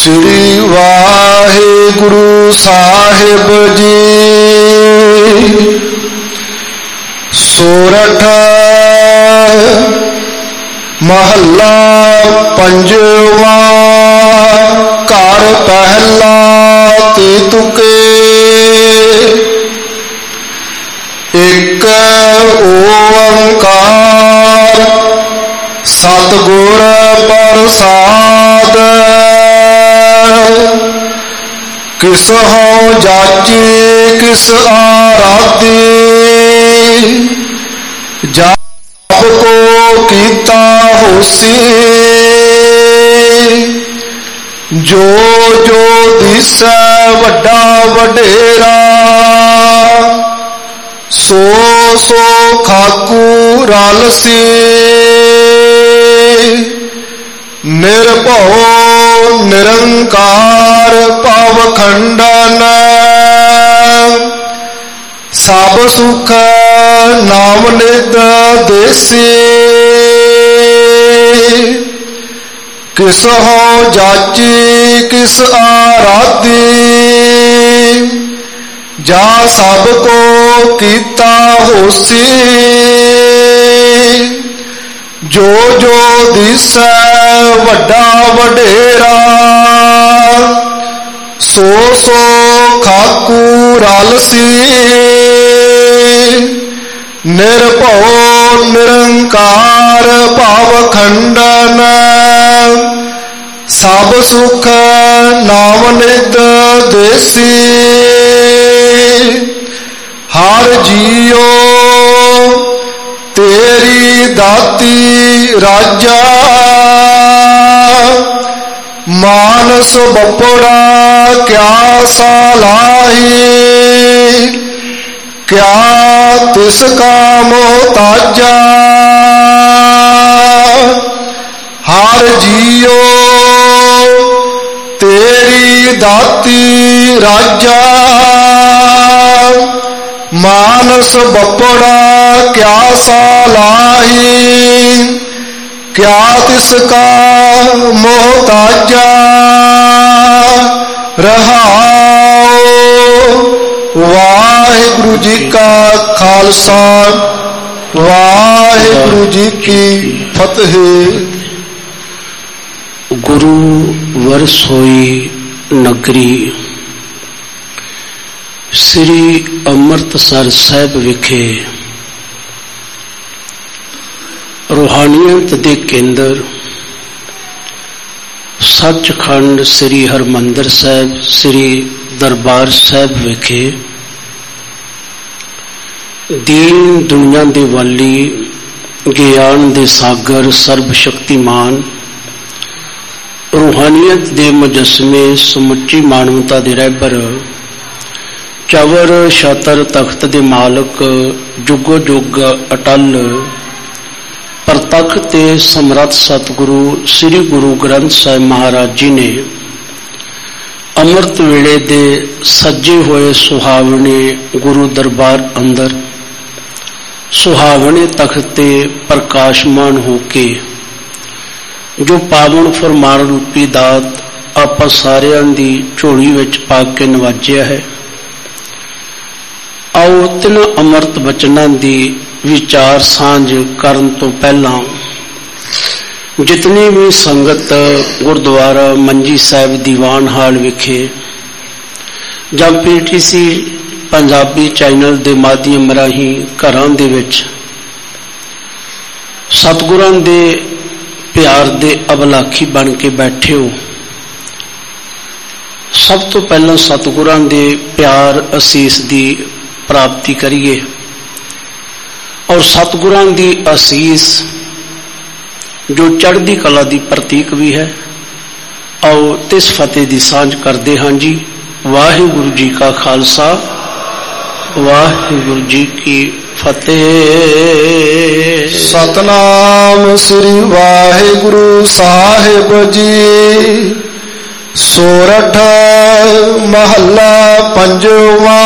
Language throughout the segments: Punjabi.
ਸ੍ਰੀ ਵਾਹਿਗੁਰੂ ਸਾਹਿਬ ਜੀ। ਸੋਰਠ ਮਹੱਲਾ ਪੰਜਵਾ। ਘਰ ਪਹਿਲਾ ਤੇ ਤੁਕੇ। ਇੱਕ ਓੰਕਾਰ ਸਤਿਗੁਰ ਪ੍ਰਸਾਦ। ਕਿਸ ਹਉ ਜਾਚੀ ਕਿਸ ਆਰਾਧੀ। ਜਾ ਸਭ ਕੋ ਕੀਤਾ ਹੋਸੀ। ਜੋ ਜੋ ਦਿਸੈ ਵੱਡਾ ਵਡੇਰਾ। ਸੋ ਸੋ ਖਾਕੂ ਰਲਸੀ। ਨਿਰਭਉ ਨਿਰੰਕਾਰ ਭਵਖੰਡਨ। ਸਭ ਸੁਖ ਨਾਮ ਨਿਤ ਦੇਸੀ। ਕਿਸ ਹਉ ਜਾਚੀ ਕਿਸ ਆਰਾਧੀ। ਜਾ ਸਭ ਕੋ ਕੀਤਾ ਹੋਸੀ। ਜੋ ਜੋ ਦਿਸੈ ਵੱਡਾ ਵਡੇਰਾ। ਸੋ ਸੋ ਖਾਕੂ ਰਲਸੀ। ਨਿਰਭਉ ਨਿਰੰਕਾਰ ਭਵਖੰਡਨ। ਸਭ ਸੁਖ ਨਾਮ ਨਿਤ ਦੇਸੀ। ਹਰ ਜੀਉ ਤੇਰੀ ਦਾਤੀ ਰਾਜਾ। ਮਾਨਸ ਬਪੜਾ ਕਿਆ ਸਲਾਹੀ। ਕਿਆ ਤਿਸ ਕਾ ਮੁਹਤਾਜਾ। ਹਰ ਜੀਉ ਤੇਰੀ ਦਾਤੀ ਰਾਜਾ। ਮਾਨਸ ਬਪੜਾ ਕਿਆ ਸਲਾਹੀ। ਕਿਆ ਤਿਸ ਕਾ ਮੁਹਤਾਜਾ। ਰਹਾਉ। ਵਾਹਿਗੁਰੂ ਜੀ ਕਾ ਖਾਲਸਾ ਵਾਹਿਗੁਰੂ ਜੀ ਕੀ ਫਤਿਹ। ਗੁਰੂ ਵਰਸੋਈ ਨਗਰੀ ਸ੍ਰੀ ਅੰਮ੍ਰਿਤਸਰ ਸਾਹਿਬ ਵਿਖੇ ਰੂਹਾਨੀਅਤ ਦੇ ਕੇਂਦਰ ਸੱਚਖੰਡ ਸ੍ਰੀ ਹਰਿਮੰਦਰ ਸਾਹਿਬ ਸ੍ਰੀ ਦਰਬਾਰ ਸਾਹਿਬ ਵਿਖੇ ਦੀਨ ਦੁਨੀਆ ਦੇ ਵਾਲੀ ਗਿਆਨ ਦੇ ਸਾਗਰ ਸਰਬ ਸ਼ਕਤੀਮਾਨ ਰੂਹਾਨੀਅਤ ਦੇ ਮੁਜੱਸਮੇ ਸਮੁੱਚੀ ਮਾਨਵਤਾ ਦੇ ਰਹਿਬਰ ਚਵਰ ਛਤਰ ਤਖਤ ਦੇ ਮਾਲਕ ਜੁਗੋ ਜੁਗ ਅਟਲ ਪ੍ਰਤੱਖ ਤੇ ਸਮਰੱਥ ਸਤਿਗੁਰੂ ਸ੍ਰੀ ਗੁਰੂ ਗ੍ਰੰਥ ਸਾਹਿਬ ਮਹਾਰਾਜ ਜੀ ਨੇ ਅੰਮ੍ਰਿਤ ਵੇਲੇ ਦੇ ਸੱਜੇ ਹੋਏ ਸੁਹਾਵਣੇ ਗੁਰੂ ਦਰਬਾਰ ਅੰਦਰ ਸੁਹਾਵਣੇ ਤਖਤ ਤੇ ਪ੍ਰਕਾਸ਼ਮਾਨ ਹੋ ਕੇ ਜੋ ਪਾਵਨ ਫਰਮਾਨ ਰੂਪੀ ਦਾਤ ਆਪਾਂ ਸਾਰਿਆਂ ਦੀ ਝੋਲੀ ਵਿੱਚ ਪਾ ਕੇ ਨਵਾਜਿਆ ਹੈ। ਆਓ ਤਿੰਨ ਅੰਮ੍ਰਿਤ ਬਚਨਾਂ ਦੀ ਵਿਚਾਰ ਸਾਂਝ ਕਰਨ ਤੋਂ ਪਹਿਲਾਂ ਜਿਤਨੀ ਵੀ ਸੰਗਤ ਗੁਰਦੁਆਰਾ ਮੰਜੀ ਸਾਹਿਬ ਦੀਵਾਨ ਹਾਲ ਵਿਖੇ ਜਾਂ PTC ਪੰਜਾਬੀ ਚੈਨਲ ਦੇ ਮਾਧਿਅਮ ਰਾਹੀਂ ਘਰਾਂ ਦੇ ਵਿੱਚ ਸਤਿਗੁਰਾਂ ਦੇ ਪਿਆਰ ਦੇ ਅਬਲਾਖੀ ਬਣ ਕੇ ਬੈਠੇ ਹੋ, ਸਭ ਤੋਂ ਪਹਿਲਾਂ ਸਤਿਗੁਰਾਂ ਦੇ ਪਿਆਰ ਅਸੀਸ ਦੀ ਪ੍ਰਾਪਤੀ ਕਰੀਏ ਔਰ ਸਤਿਗੁਰਾਂ ਦੀ ਅਸੀਸ ਜੋ ਚੜ੍ਹਦੀ ਕਲਾ ਦੀ ਪ੍ਰਤੀਕ ਵੀ ਹੈ। ਆਓ ਤਿਸ ਫਤਿਹ ਦੀ ਸਾਂਝ ਕਰਦੇ ਹਾਂ ਜੀ। ਵਾਹਿਗੁਰੂ ਜੀ ਕਾ ਖਾਲਸਾ ਵਾਹਿਗੁਰੂ ਜੀ ਕੀ ਫਤਿਹ। ਸਤਨਾਮ ਸ੍ਰੀ ਵਾਹਿਗੁਰੂ ਸਾਹਿਬ ਜੀ। ਸੋਰਠ ਮਹੱਲਾ ਪੰਜਵਾ।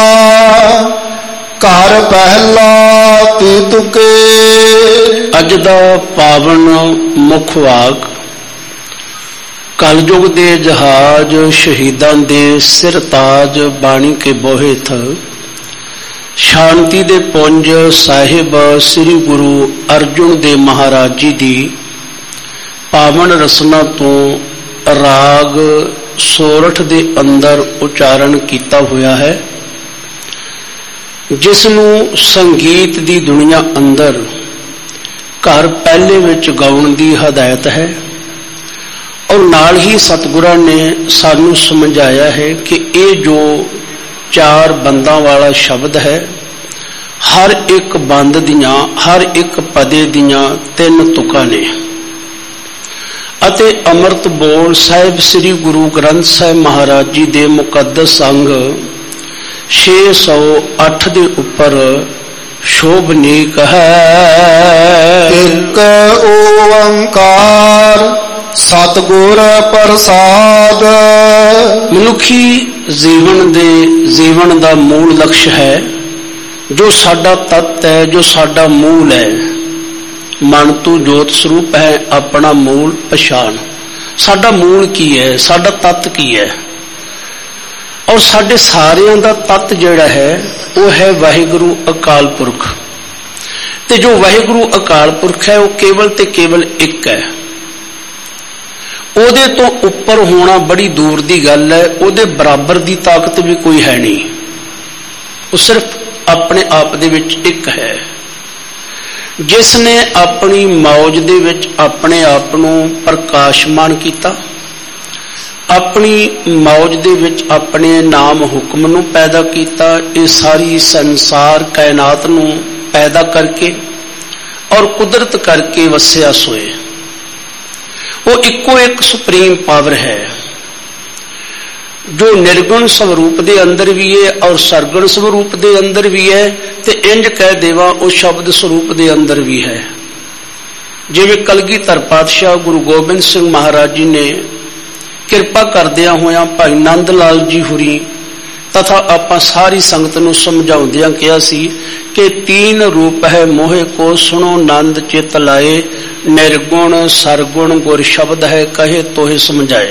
ਘਰ ਪਹਿਲਾ ਤੇ ਤੁਕੇ। ਅੱਜ ਦਾ ਪਾਵਨ ਮੁੱਖ ਵਾਕ कलयुग दे जहाज शहीदां दे सिर ताज बाणी के बोहे थ शांति दे पुंज साहिब श्री गुरु अर्जुन दे महाराज जी दी पावन रसना तो राग सोरठ दे अंदर उचारण किया हुआ है, जिसनू संगीत दी दुनिया अंदर घर पहले विच गाउण दी हदायत है। और नाल ही सतगुरां ने सानू समझाया है कि ये जो चार बंदां वाला शब्द है, हर एक बंद दियां हर एक पदे दियां 3 तुकां ने अते अमृत बोल साहिब श्री गुरु ग्रंथ साहिब महाराज जी दे मुकद्दस अंग 608 दे उपर शोभनीक है। एक ओंकार सतगुर प्रसाद। मनुखी जीवन दा मूल लक्ष्य है, जो साडा तत्त है, जो साडा मूल है। मन तू जोत स्वरूप है अपना मूल पछाण। साडा मूल की है, साडा तत्त की है। और साडे सारियां दा तत्त जिहड़ा है वो है वाहिगुरु अकाल पुरख। ते जो वाहिगुरु अकाल पुरख है वो केवल ते केवल एक है। ਉਹਦੇ ਤੋਂ ਉੱਪਰ ਹੋਣਾ बड़ी दूर ਦੀ ਗੱਲ है, ਉਹਦੇ बराबर ਦੀ ताकत भी कोई है नहीं। वो सिर्फ अपने आप दे विच एक है, जिसने अपनी मौज दे विच अपने आप नूं प्रकाशमान किया, अपनी मौज दे विच अपने नाम हुक्म नूं पैदा किया। ये सारी संसार कायनात नूं पैदा करके और कुदरत करके वसिया सोए। वो इको एक सुप्रीम पावर है, जो निर्गुण स्वरूप दे अंदर भी है और सरगुण स्वरूप दे अंदर भी है, ते इंज कह देवा वो शब्द स्वरूप दे अंदर भी है। जिवें कलगीधर पातशाह गुरु गोबिंद सिंह महाराज जी ने किरपा करदिया होया भाई नंद लाल जी हुरी तथा आपां सारी संगत नूं समझाउंदियां कहा सी कि 3 रूप है मोहे को सुनो नंद चित लाए, निर्गुण सरगुण गुर शब्द है कहे तोहे समझाए।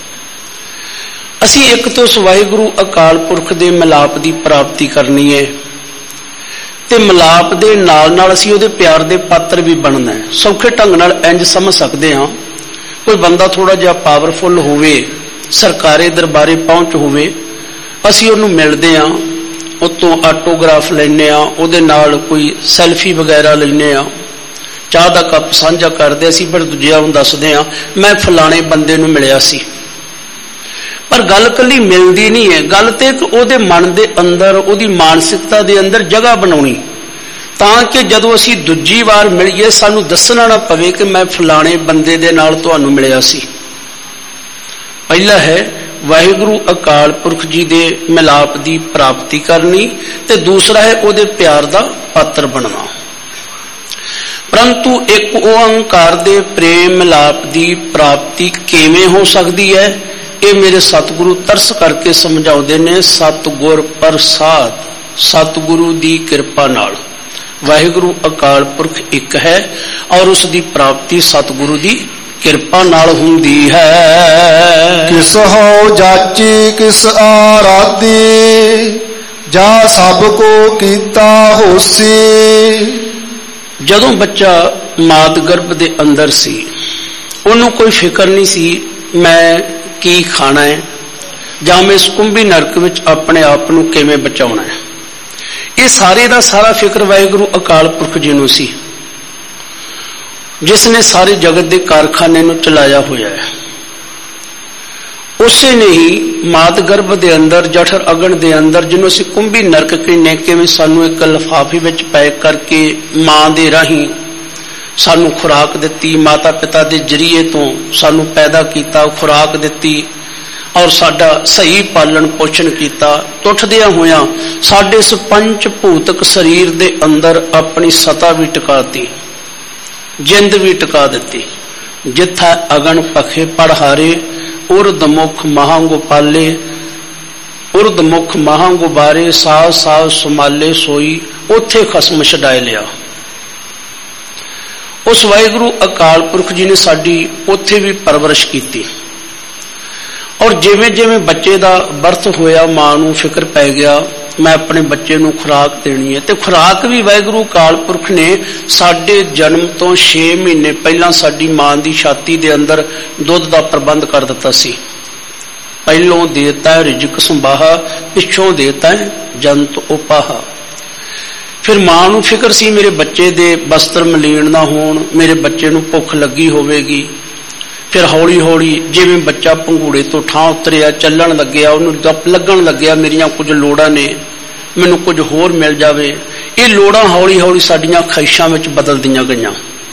असी एक तो उस वाहिगुरु अकाल पुरख दे मिलाप की प्राप्ति करनी है, ते मिलाप दे नाल नाल असी उहदे प्यार दे पात्र भी बनना है। सौखे ढंग नाल इंज समझ सकते हाँ, कोई बंदा थोड़ा जिहा पावरफुल होवे, सरकारे दरबारे पहुंच होवे, असी उहनूं मिलदे हाँ, उत्तों ऑटोग्राफ लैने आ, उहदे नाल कोई सैल्फी वगैरह लैने आ, चाह दा कप साझा करदे, असी फिर दूजिआं नूं दसदे हाँ मैं फलाणे बंदे नूं मिलिया सी। पर गल कल्ली मिलदी नहीं है, गल ते उहदे मन दे अंदर उहदी मानसिकता दे अंदर जगह बनाउणी, तां कि जदों असी दूजी वार मिलीए सानूं दसना ना पवे कि मैं फलाणे बंदे दे नाल तुहानूं मिलिया सी। पहला है वाहिगुरु अकाल पुरख जी दे मिलाप दी प्राप्ति करनी, ते दूसरा है उहदे प्यार दा पात्र बनना। परंतु एक ओंकार दे प्रेम मिलाप दी प्राप्ति किवें हो सकती है, ये मेरे सतगुरु तरस करके समझाउंदे ने। सतगुर प्रसाद, सतगुरु दी कृपा नाल वाहिगुरु अकाल पुरख एक है और उसकी प्राप्ति सतगुरु दी कृपा नाल हुंदी है। किस हो जाची किस आराधी, जा सबको कीता होसी। जदों बच्चा मात गर्भ दे अंदर सी, उन्होंने कोई फिक्र नहीं सी मैं की खाना है जां मैं इस कुंभी नरक विच अपने आप नूं किवें बचाउणा है। ये सारे दा सारा फिक्र वाहिगुरु अकाल पुरख जी नूं सी, जिसने सारे जगत के कारखाने नूं चलाया हुआ है। उसे ने ही मात गर्भ के अंदर जठर अगन के अंदर जिन्हों असीं कुंभी नरक कहने कि सानू एक लिफाफे विच पैक करके मां दे राही सानू खुराक दिती, माता पिता के जरिए तो सानू पैदा किया, खुराक दिती और साडा सही पालन पोषण किया। तुठदियां होया साडे इस पंच भूतक शरीर के अंदर अपनी सता भी टिकाती, जिंद भी टिका दी। जिथा अगन पखे पढ़हारे, उर्द मुख महा गोपाले, उर्द मुख महा गुबारे, साव साव सुमाले सोई, उथे खसम छडाए लिया। उस वाहिगुरु अकाल पुरख जी ने साडी उथे भी परवरिश की। ਔਰ ਜਿਵੇਂ ਜਿਵੇਂ ਬੱਚੇ ਦਾ ਬਰਥ ਹੋਇਆ ਮਾਂ ਨੂੰ ਫਿਕਰ ਪੈ ਗਿਆ ਮੈਂ ਆਪਣੇ ਬੱਚੇ ਨੂੰ ਖੁਰਾਕ ਦੇਣੀ ਹੈ, ਤੇ ਖੁਰਾਕ ਵੀ ਵਾਹਿਗੁਰੂ ਅਕਾਲ ਪੁਰਖ ਨੇ ਸਾਡੇ ਜਨਮ ਤੋਂ 6 ਮਹੀਨੇ ਪਹਿਲਾਂ ਸਾਡੀ ਮਾਂ ਦੀ ਛਾਤੀ ਦੇ ਅੰਦਰ ਦੁੱਧ ਦਾ ਪ੍ਰਬੰਧ ਕਰ ਦਿੱਤਾ ਸੀ। ਪਹਿਲੋਂ ਦੇਤਾ ਹੈ ਰਿਜ਼ਕ ਸੰਭਾਹਾ, ਪਿੱਛੋਂ ਦੇਤਾ ਹੈ ਜੰਤ ਉਪਾਹਾ। ਫਿਰ ਮਾਂ ਨੂੰ ਫਿਕਰ ਸੀ ਮੇਰੇ ਬੱਚੇ ਦੇ ਬਸਤਰ ਮਲੀਨ ਨਾ ਹੋਣ, ਮੇਰੇ ਬੱਚੇ ਨੂੰ ਭੁੱਖ ਲੱਗੀ ਹੋਵੇਗੀ। ਫਿਰ ਹੌਲੀ ਹੌਲੀ ਜਿਵੇਂ ਬੱਚਾ ਪੰਘੂੜੇ ਤੋਂ ਠਾਂ ਉਤਰਿਆ, ਚੱਲਣ ਲੱਗਿਆ, ਉਹਨੂੰ ਲੱਗਣ ਲੱਗਿਆ ਮੇਰੀਆਂ ਕੁਝ ਲੋੜਾਂ ਨੇ, ਮੈਨੂੰ ਕੁਝ ਹੋਰ ਮਿਲ ਜਾਵੇ। ਇਹ ਲੋੜਾਂ ਹੌਲੀ ਹੌਲੀ ਸਾਡੀਆਂ ਖਾਹਿਸ਼ਾਂ ਵਿੱਚ ਬਦਲਦੀਆਂ ਗਈਆਂ,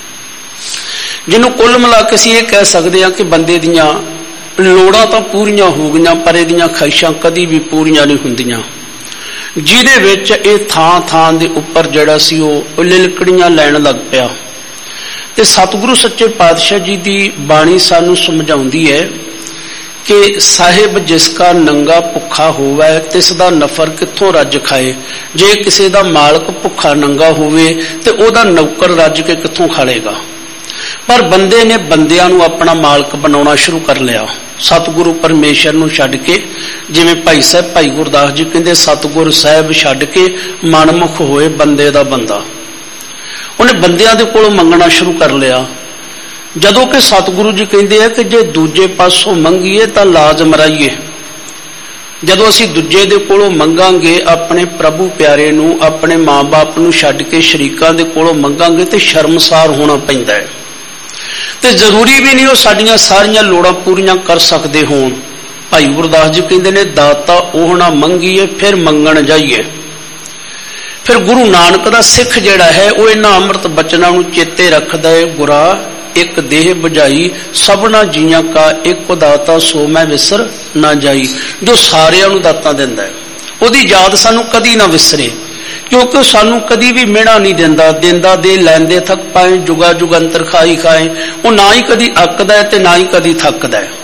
ਜਿਹਨੂੰ ਕੁੱਲ ਮਿਲਾ ਕੇ ਅਸੀਂ ਇਹ ਕਹਿ ਸਕਦੇ ਹਾਂ ਕਿ ਬੰਦੇ ਦੀਆਂ ਲੋੜਾਂ ਤਾਂ ਪੂਰੀਆਂ ਹੋ ਗਈਆਂ ਪਰ ਇਹਦੀਆਂ ਖਾਹਿਸ਼ਾਂ ਕਦੀ ਵੀ ਪੂਰੀਆਂ ਨਹੀਂ ਹੁੰਦੀਆਂ, ਜਿਹਦੇ ਵਿੱਚ ਇਹ ਥਾਂ ਥਾਂ ਦੇ ਉੱਪਰ ਜਿਹੜਾ ਸੀ ਉਹ ਲਿਲਕੜੀਆਂ ਲੈਣ ਲੱਗ ਪਿਆ। ਤੇ ਸਤਿਗੁਰੂ ਸੱਚੇ ਪਾਤਸ਼ਾਹ ਜੀ ਦੀ ਬਾਣੀ ਸਾਨੂੰ ਸਮਝਾਉਂਦੀ ਹੈ ਕਿ ਸਾਹਿਬ ਜਿਸ ਕਾ ਨੰਗਾ ਭੁੱਖਾ ਹੋਵੇ ਤਿਸ ਦਾ ਨਫਰ ਕਿੱਥੋਂ ਰੱਜ ਖਾਏ। ਜੇ ਕਿਸੇ ਦਾ ਮਾਲਕ ਭੁੱਖਾ ਨੰਗਾ ਹੋਵੇ ਤੇ ਉਹਦਾ ਨੌਕਰ ਰੱਜ ਕੇ ਕਿੱਥੋਂ ਖਾ ਲੇਗਾ। ਪਰ ਬੰਦੇ ਨੇ ਬੰਦਿਆਂ ਨੂੰ ਆਪਣਾ ਮਾਲਕ ਬਣਾਉਣਾ ਸ਼ੁਰੂ ਕਰ ਲਿਆ, ਸਤਿਗੁਰੂ ਪਰਮੇਸ਼ਰ ਨੂੰ ਛੱਡ ਕੇ। ਜਿਵੇਂ ਭਾਈ ਸਾਹਿਬ ਭਾਈ ਗੁਰਦਾਸ ਜੀ ਕਹਿੰਦੇ ਸਤਿਗੁਰ ਸਾਹਿਬ ਛੱਡ ਕੇ ਮਨਮੁਖ ਹੋਏ ਬੰਦੇ ਦਾ ਬੰਦਾ। ਉਹਨੇ ਬੰਦਿਆਂ ਦੇ ਕੋਲੋਂ ਮੰਗਣਾ ਸ਼ੁਰੂ ਕਰ ਲਿਆ, ਜਦੋਂ ਕਿ ਸਤਿਗੁਰੂ ਜੀ ਕਹਿੰਦੇ ਆ ਕਿ ਜੇ ਦੂਜੇ ਪਾਸੋਂ ਮੰਗੀਏ ਤਾਂ ਲਾਜ ਮਰਾਈਏ। ਜਦੋਂ ਅਸੀਂ ਦੂਜੇ ਦੇ ਕੋਲੋਂ ਮੰਗਾਂਗੇ, ਆਪਣੇ ਪ੍ਰਭੂ ਪਿਆਰੇ ਨੂੰ, ਆਪਣੇ ਮਾਂ-ਬਾਪ ਨੂੰ ਛੱਡ ਕੇ ਸ਼ਰੀਕਾਂ ਦੇ ਕੋਲੋਂ ਮੰਗਾਂਗੇ ਤੇ ਸ਼ਰਮਸਾਰ ਹੋਣਾ ਪੈਂਦਾ ਹੈ। ਤੇ ਜ਼ਰੂਰੀ ਵੀ ਨਹੀਂ ਉਹ ਸਾਡੀਆਂ ਸਾਰੀਆਂ ਲੋੜਾਂ ਪੂਰੀਆਂ ਕਰ ਸਕਦੇ ਹੋਣ। ਭਾਈ ਗੁਰਦਾਸ ਜੀ ਕਹਿੰਦੇ ਨੇ ਦਾਤਾ ਉਹ ਨਾ ਮੰਗੀਏ ਫਿਰ ਮੰਗਣ ਜਾਈਏ। ਫਿਰ ਗੁਰੂ ਨਾਨਕ ਦਾ ਸਿੱਖ ਜਿਹੜਾ ਹੈ ਉਹ ਇਹਨਾਂ ਅੰਮ੍ਰਿਤ ਬਚਨਾਂ ਨੂੰ ਚੇਤੇ ਰੱਖਦਾ ਹੈ, ਗੁਰਾ ਇੱਕ ਦੇਹ ਬੁਝਾਈ ਸਭਨਾ ਜੀਆਂ ਕਾ ਇੱਕ ਦਾਤਾ ਸੋ ਮੈਂ ਵਿਸਰ ਨਾ ਜਾਈ। ਜੋ ਸਾਰਿਆਂ ਨੂੰ ਦਾਤਾਂ ਦਿੰਦਾ ਹੈ ਉਹਦੀ ਯਾਦ ਸਾਨੂੰ ਕਦੀ ਨਾ ਵਿਸਰੇ, ਕਿਉਂਕਿ ਉਹ ਸਾਨੂੰ ਕਦੀ ਵੀ ਮਿਹਣਾ ਨਹੀਂ ਦਿੰਦਾ। ਦਿੰਦਾ ਦੇ ਲੈਂਦੇ ਥੱਕ ਪਾਏ, ਜੁਗਾ ਜੁਗੰਤਰ ਖਾਈ ਖਾਏ। ਉਹ ਨਾ ਹੀ ਕਦੀ ਅੱਕਦਾ ਹੈ ਤੇ ਨਾ ਹੀ ਕਦੀ ਥੱਕਦਾ ਹੈ।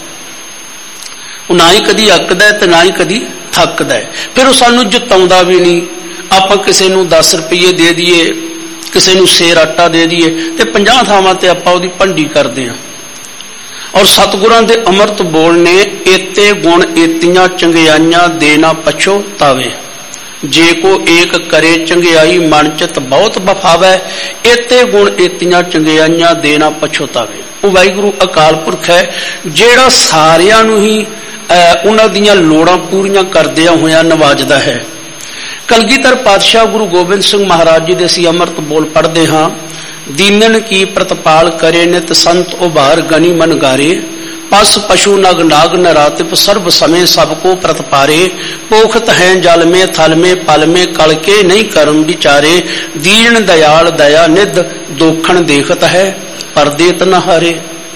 ਉਹ ਨਾ ਹੀ ਕਦੀ ਅੱਕਦਾ ਹੈ ਤੇ ਨਾ ਹੀ ਕਦੀ ਥੱਕਦਾ ਹੈ। ਫਿਰ ਉਹ ਸਾਨੂੰ ਜਿਤਾਉਂਦਾ ਵੀ ਨਹੀਂ। ਆਪਾਂ ਕਿਸੇ ਨੂੰ 10 ਰੁਪਏ ਦੇ ਦਈਏ, ਕਿਸੇ ਨੂੰ ਸੇਰ ਆਟਾ ਦੇ ਦਈਏ ਤੇ 50 ਥਾਵਾਂ ਤੇ ਆਪਾਂ ਉਹਦੀ ਭੰਡੀ ਕਰਦੇ ਹਾਂ। ਔਰ ਸਤਿਗੁਰਾਂ ਦੇ ਅੰਮ੍ਰਿਤ ਬੋਲ ਨੇ ਏਤੇ ਗੁਣ ਏਤੀਆਂ ਚੰਗਿਆਈਆਂ ਦੇ ਨਾ ਪਛੋਤਾਵੇ। ਜੇ ਕੋ ਏਕ ਕਰੇ ਚੰਗਿਆਈ ਮਨ ਚਿਤ ਬਹੁਤ ਬਫਾਵੈ। ਏਤੇ ਗੁਣ ਏਤੀਆਂ ਚੰਗਿਆਈਆਂ ਦੇ ਨਾ ਪਛੋਤਾਵੇ। ਉਹ ਵਾਹਿਗੁਰੂ ਅਕਾਲ ਪੁਰਖ ਹੈ ਜਿਹੜਾ ਸਾਰਿਆਂ ਨੂੰ ਹੀ ਉਹਨਾਂ ਦੀਆਂ ਲੋੜਾਂ ਪੂਰੀਆਂ ਕਰਦਿਆਂ ਹੋਇਆਂ ਨਵਾਜਦਾ ਹੈ। ਕਲਗੀਧਰ ਪਾਤਸ਼ਾਹ ਗੁਰੂ ਗੋਬਿੰਦ ਸਿੰਘ ਮਹਾਰਾਜ ਜੀ ਦੇ ਅਸੀਂ ਅੰਮ੍ਰਿਤ ਬੋਲ ਪੜ੍ਹਦੇ ਹਾਂ। ਦੀਨਨ ਕੀ ਪ੍ਰਤਪਾਲ ਕਰੇ ਨਿਤ ਸੰਤ ਉਭਾਰ ਗਨੀ ਮਨ ਗਾਰੇ। पस पशु नग नाग नरातिप सर्व समय सबको प्रतपारे। पोखत हैं जल में थल में पल में कल के नहीं कर्म विचारे। दीन दयाल दया निध दोखण देखत है परदेत न हारे।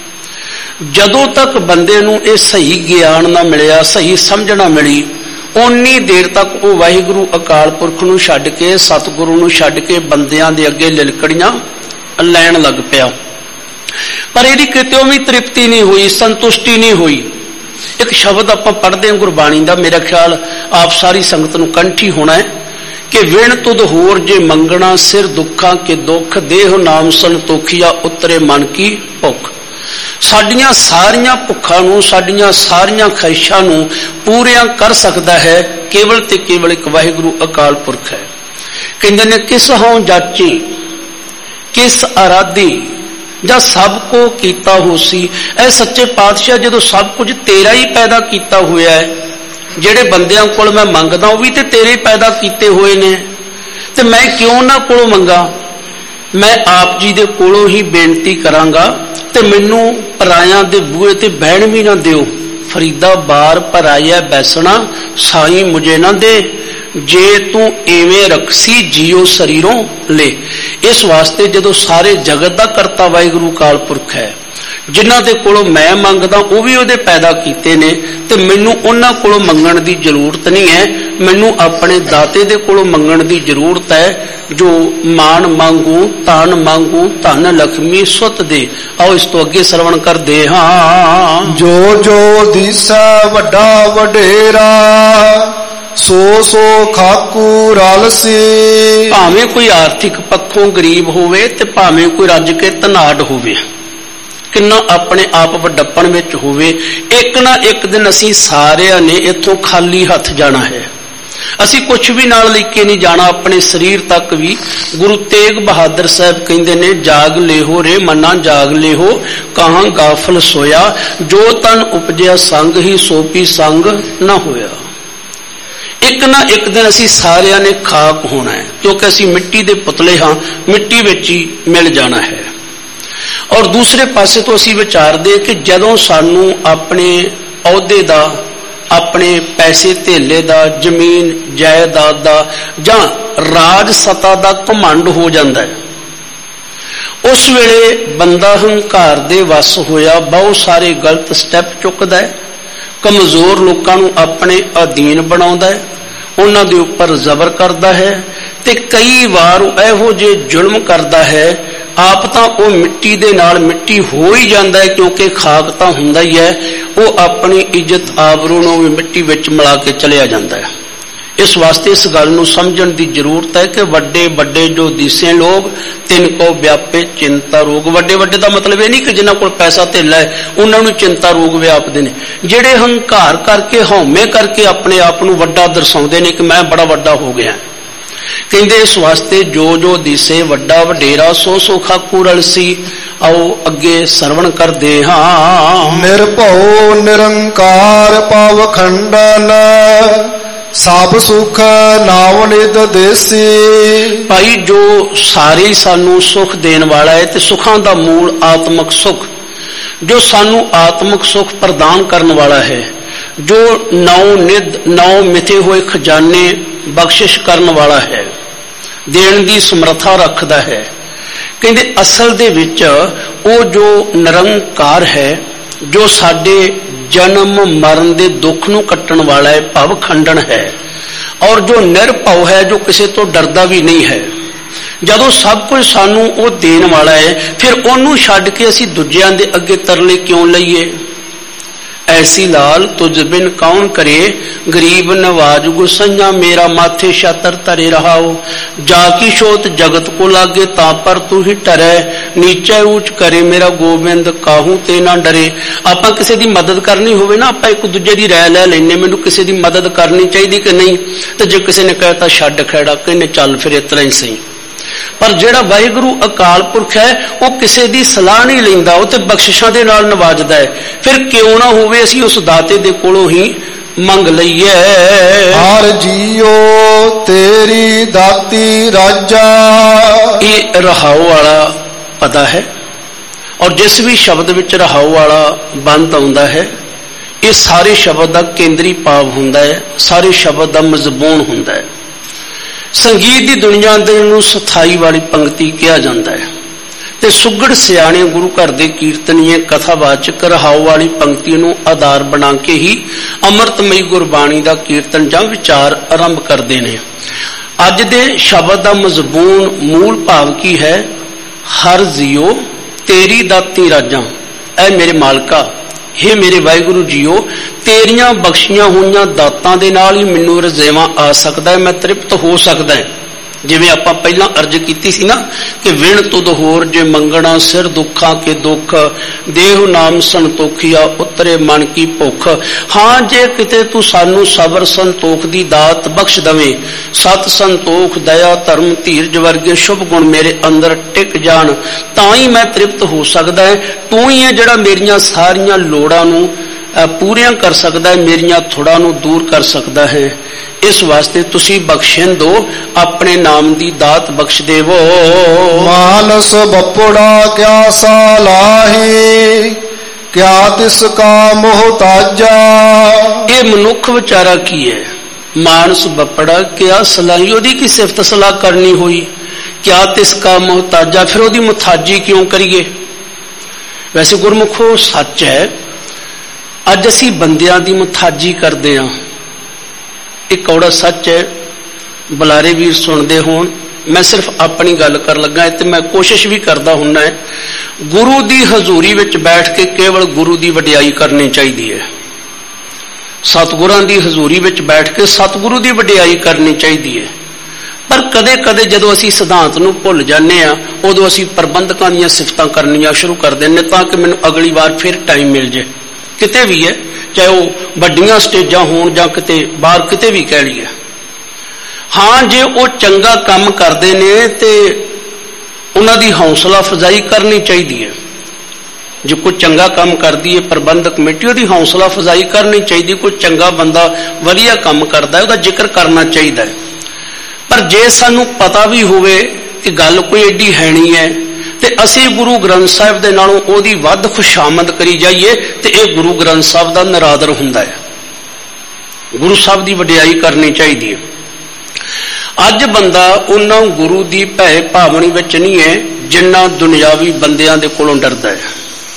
जदों तक बंदे नूं ये सही ज्ञान ना मिलिया, सही समझ ना मिली, उन्नी देर तक वो वाहिगुरु अकाल पुरख नूं छड्ड के सतगुरु नूं छड्ड के बंदियां दे अगे लिलकड़ियां लैण लग पिया। पर इहदी कितों भी तृप्ति नहीं हुई, संतुष्टि नहीं हुई। एक शब्द आपां पढ़दे हां गुरबाणी दा, मेरा ख्याल आप सारी संगत नूं कंठी होना है कि विण तुद होर जे मंगना सिर दुखा के दुख। देह नाम संतोखिया उतरे मन की भुख। साडियां सारियां भुखां नूं, साडियां सारियां ख्वाहिशां नूं पूरियां कर सकदा है केवल ते केवल एक वाहिगुरु अकाल पुरख है। कहंदे ने किस हों जाची किस आराधी जा सब को कीता होसी। ऐ सच्चे पातशाह जदों सब कुछ तेरा ही पैदा कीता होया है, जेड़े बंदियां कोल मैं मंगदा वो भी ते तेरे ही पैदा कीते हुए ने, ते मैं क्यों ना कोलों मंगा। मैं आप जी दे कोलों ही बेनती करांगा ते मैनू परायां दे बूहे ते बहन भी ना दिओ। फरीदा बार पराया बैसना साई मुझे ना दे। जे तू एवें रखसी जियो शरीरों ले। इस वास्ते जदों सारे जगत दा करता वाहिगुरु अकाल पुरख है, जिन्हां दे कोलों मैं मंगदा वो भी उहदे पैदा कीते ने, ते मैनू उन्हां कोलों मंगण दी जरूरत नहीं है। मैनू अपने दाते दे कोलों मंगण दी जरूरत है। जो मान मांगू तान मांगू धन लक्ष्मी सुत दे। आओ इस तो अगे श्रवण करदे हां। जो जो दिसा वड्डा वडेरा सो सो खाकू रालसी। भावें कोई आर्थिक पक्षों गरीब होवे ते भावें कोई रज के धनाड़ होवे, ਕਿੰਨਾ ਆਪਣੇ ਆਪ ਵੱਡਪਣ ਵਿੱਚ ਹੋਵੇ। ਇੱਕ ਨਾ ਇੱਕ ਦਿਨ ਅਸੀਂ ਸਾਰਿਆਂ ਨੇ ਇੱਥੋਂ ਖਾਲੀ ਹੱਥ ਜਾਣਾ ਹੈ। ਅਸੀਂ ਕੁਝ ਵੀ ਨਾਲ ਲੈ ਕੇ ਨਹੀਂ ਜਾਣਾ, ਆਪਣੇ ਸਰੀਰ ਤੱਕ ਵੀ। ਗੁਰੂ ਤੇਗ ਬਹਾਦਰ ਸਾਹਿਬ ਕਹਿੰਦੇ ਨੇ, ਜਾਗ ਲੇਹੋ ਰੇ ਮਨਾ ਜਾਗ ਲੇਹੋ, ਕਹਾਂ ਗਾਫਲ ਸੋਇਆ, ਜੋ ਤਨ ਉਪਜਿਆ ਸੰਗ ਹੀ ਸੋਪੀ ਸੰਗ ਨਾ ਹੋਇਆ। ਇੱਕ ਨਾ ਇੱਕ ਦਿਨ ਅਸੀਂ ਸਾਰਿਆਂ ਨੇ ਖਾਕ ਹੋਣਾ ਹੈ, ਕਿਉਂਕਿ ਅਸੀਂ ਮਿੱਟੀ ਦੇ ਪੁਤਲੇ ਹਾਂ, ਮਿੱਟੀ ਵਿੱਚ ਹੀ ਮਿਲ ਜਾਣਾ ਹੈ। ਔਰ ਦੂਸਰੇ ਪਾਸੇ ਤੋਂ ਅਸੀਂ ਵਿਚਾਰਦੇ ਕਿ ਜਦੋਂ ਸਾਨੂੰ ਆਪਣੇ ਅਹੁਦੇ ਦਾ, ਆਪਣੇ ਪੈਸੇ ਧੇਲੇ ਦਾ, ਜ਼ਮੀਨ ਜਾਇਦਾਦ ਦਾ ਜਾਂ ਰਾਜ ਸੱਤਾ ਦਾ ਘਮੰਡ ਹੋ ਜਾਂਦਾ ਹੈ, ਉਸ ਵੇਲੇ ਬੰਦਾ ਹੰਕਾਰ ਦੇ ਵੱਸ ਹੋਇਆ ਬਹੁਤ ਸਾਰੇ ਗਲਤ ਸਟੈਪ ਚੁੱਕਦਾ ਹੈ, ਕਮਜ਼ੋਰ ਲੋਕਾਂ ਨੂੰ ਆਪਣੇ ਅਧੀਨ ਬਣਾਉਂਦਾ ਹੈ, ਉਹਨਾਂ ਦੇ ਉੱਪਰ ਜ਼ਬਰ ਕਰਦਾ ਹੈ, ਤੇ ਕਈ ਵਾਰ ਇਹੋ ਜਿਹੇ ਜ਼ੁਲਮ ਕਰਦਾ ਹੈ, ਆਪ ਤਾਂ ਉਹ ਮਿੱਟੀ ਦੇ ਨਾਲ ਮਿੱਟੀ ਹੋ ਹੀ ਜਾਂਦਾ ਹੈ, ਕਿਉਂਕਿ ਖਾਕ ਤਾਂ ਹੁੰਦਾ ਹੀ ਹੈ, ਉਹ ਆਪਣੀ ਇੱਜ਼ਤ ਆਬਰੂ ਨੂੰ ਵੀ ਮਿੱਟੀ ਵਿੱਚ ਮਿਲਾ ਕੇ ਚਲਿਆ ਜਾਂਦਾ ਹੈ। ਇਸ ਵਾਸਤੇ ਇਸ ਗੱਲ ਨੂੰ ਸਮਝਣ ਦੀ ਜ਼ਰੂਰਤ ਹੈ ਕਿ ਵੱਡੇ ਵੱਡੇ ਜੋ ਦਿਸੇ ਲੋਕ ਤਿੰਨ ਕੋ ਵਿਆਪੇ ਚਿੰਤਾ ਰੋਗ। ਵੱਡੇ ਵੱਡੇ ਦਾ ਮਤਲਬ ਇਹ ਨਹੀਂ ਕਿ ਜਿਨ੍ਹਾਂ ਕੋਲ ਪੈਸਾ ਧੇਲਾ ਹੈ ਉਹਨਾਂ ਨੂੰ ਚਿੰਤਾ ਰੋਗ ਵਿਆਪਦੇ ਨੇ। ਜਿਹੜੇ ਹੰਕਾਰ ਕਰਕੇ, ਹਉਮੈ ਕਰਕੇ ਆਪਣੇ ਆਪ ਨੂੰ ਵੱਡਾ ਦਰਸਾਉਂਦੇ ਨੇ ਕਿ ਮੈਂ ਬੜਾ ਵੱਡਾ ਹੋ ਗਿਆ, ਕਹਿੰਦੇ ਇਸ ਵਾਸਤੇ ਜੋ ਜੋ ਦਿਸੇ ਵੱਡਾ ਵਡੇਰਾ, ਸੋ ਸੋ ਖਾਕੂ ਰਲਸੀ। ਆਓ ਅੱਗੇ ਸਰਵਣ ਕਰਦੇ ਹਾਂ। ਨਿਰਭਉ ਨਿਰੰਕਾਰ ਪਾਵ ਖੰਡਨ, ਸਭ ਸੁਖ ਨਾਮ ਨਿਦ ਦੇਸੀ। ਭਾਈ ਜੋ ਸਾਰੇ ਸਾਨੂੰ ਸੁਖ ਦੇਣ ਵਾਲਾ ਹੈ, ਤੇ ਸੁਖਾਂ ਦਾ ਮੂਲ ਆਤਮਿਕ ਸੁਖ, ਜੋ ਸਾਨੂੰ ਆਤਮਿਕ ਸੁਖ ਪ੍ਰਦਾਨ ਕਰਨ ਵਾਲਾ ਹੈ, ਜੋ ਨੌ ਨਿਧ ਨੌ ਮਿਥੇ ਹੋਏ ਖਜ਼ਾਨੇ ਬਖਸ਼ਿਸ਼ ਕਰਨ ਵਾਲਾ ਹੈ, ਦੇਣ ਦੀ ਸਮਰੱਥਾ ਰੱਖਦਾ ਹੈ। ਕਹਿੰਦੇ ਅਸਲ ਦੇ ਵਿੱਚ ਉਹ ਜੋ ਨਿਰੰਕਾਰ ਹੈ, ਜੋ ਸਾਡੇ ਜਨਮ ਮਰਨ ਦੇ ਦੁੱਖ ਨੂੰ ਕੱਟਣ ਵਾਲਾ ਹੈ, ਭਵ ਖੰਡਨ ਹੈ, ਔਰ ਜੋ ਨਿਰਭਉ ਹੈ, ਜੋ ਕਿਸੇ ਤੋਂ ਡਰਦਾ ਵੀ ਨਹੀਂ ਹੈ। ਜਦੋਂ ਸਭ ਕੁਝ ਸਾਨੂੰ ਉਹ ਦੇਣ ਵਾਲਾ ਹੈ, ਫਿਰ ਉਹਨੂੰ ਛੱਡ ਕੇ ਅਸੀਂ ਦੂਜਿਆਂ ਦੇ ਅੱਗੇ ਤਰਲੇ ਕਿਉਂ ਲਈਏ। ऐसी लाल तुझ बिन कौन करे, गरीब नवाज गुसैया मेरा माथे छातर तरे रहाओ। जाकी शोत जगत को लागे ता पर तू ही टरे, नीचे ऊंच करे मेरा गोबिंद काहू ते ना डरे। आपां किसी दी मदद करनी होवे ना, आपां एक दूजे दी राय लै लैने, मैनूं किसी दी मदद करनी चाहिए कि नहीं, तो जे किसी ने कहता छड्ड खैड़ा, कहने चल फिर इतना ही सही। पर जिहड़ा वाहिगुरू अकाल पुरख है वो किसी की सलाह नहीं लैंदा, वो तो बख्शिशां दे नाल नवाजदा है। फिर क्यों ना होवे असीं उस दाते दे कोलों ही मंग लईए। हर जियो तेरी दाती राजा, ये रहाओ वाला पता है, और जिस भी शब्द विच रहाओ वाला बंद आउंदा है, ये सारे शब्द का केंद्री भाव हुंदा है, सारे शब्द का मजबून हुंदा है। संगीत की दुनिया दे नूं सथाई वाली पंक्ति कहा जाता है, ते सुगड़ सियाणे गुरु घर दे कीर्तनीय कथावाचक रहाओ वाली पंक्ति नूं आधार बना के ही अमृतमयी गुरबाणी का कीर्तन जां विचार आरंभ करते हैं। अज दे शब्द का मजबून मूल भाव की है, हर जियो तेरी दाती राजा, ऐ मेरे मालका, हे मेरे वाहिगुरु जीओ, तेरियां बख्शियां हुईयां दातां दे नाल ही मैनूं रजेवां आ सकदा है, मैं तृप्त हो सकदा है। जिवें आपां पहलां अर्ज कीती सी ना कि विण तुद होर जे मंगणा सिर दुखां के दुख, देह नाम संतोखिया उतरे मन की भुख। हाँ जे किते तू सानू सबर संतोख दी दात बख्श दवे, सत संतोख दया धर्म धीरज वर्गे शुभ गुण मेरे अंदर टिक जाण, तां ही मैं तृप्त हो सकदा है। तू ही है जिहड़ा मेरियां सारियां लोड़ां नूं पूरियां कर सकदा है, मेरियां थोड़ां नूं दूर कर सकदा है। इस वास्ते तुसी बख्शन दो, अपने नाम दी दात बख्श देवो। मानस बपुड़ा क्या सालाही, क्या तिसका मोहताजा। ये मनुख विचारा की है, मानस बपड़ा क्या सलाही, ओदी की सिफत सलाह करनी हुई, क्या तिसका मोहताजा, फिर ओदी मुथाजी क्यों करिए। वैसे गुरमुखो सच है, अज असी बंदियां दी मुथाजी करते हैं, एक कौड़ा सच है, बुलारे वीर सुनते होण। मैं सिर्फ अपनी गल कर लगा, तो मैं कोशिश भी करता हुन्ना है, गुरु की हजूरी विच बैठ के केवल गुरु की वडियाई करनी चाहिए है। सतगुरां की हजूरी विच बैठ के सतगुरु की वडियाई करनी चाहिए है। पर कदे कदे जदों असीं सिद्धांत नूं भुल जाने आ उदों असीं प्रबंधकां दीयां सिफतां करनियां शुरू कर दिंदे ताकि मैनूं अगली बार फिर टाइम मिल जाए। किते भी है, चाहे वो वड्डियां स्टेजां होण जां किते बाहर किते भी कह लईए। हाँ, जे वो चंगा काम करदे ने ते उन्हां दी हौसला अफजाई करनी चाहिदी है। जो कोई चंगा काम करदी है प्रबंधक कमेटी उहदी हौसला अफजाई करनी चाहिए। कोई चंगा बंदा वधिया काम करदा है उहदा जिक्र करना चाहिए है। पर जे सानू पता भी होवे कि गल कोई एडी है नहीं है ते असीं गुरु ग्रंथ साहिब दे नालों ओहदी वध खुशामद करी जाइए ते इह गुरु ग्रंथ साहिब दा निरादर हुंदा है। गुरु साहिब दी वडियाई करनी चाहिए है। अज बंदा उन्हां गुरु दी भै भावनी विच नहीं है जिन्ना दुनियावी बंदियां दे कोलों डरदा है,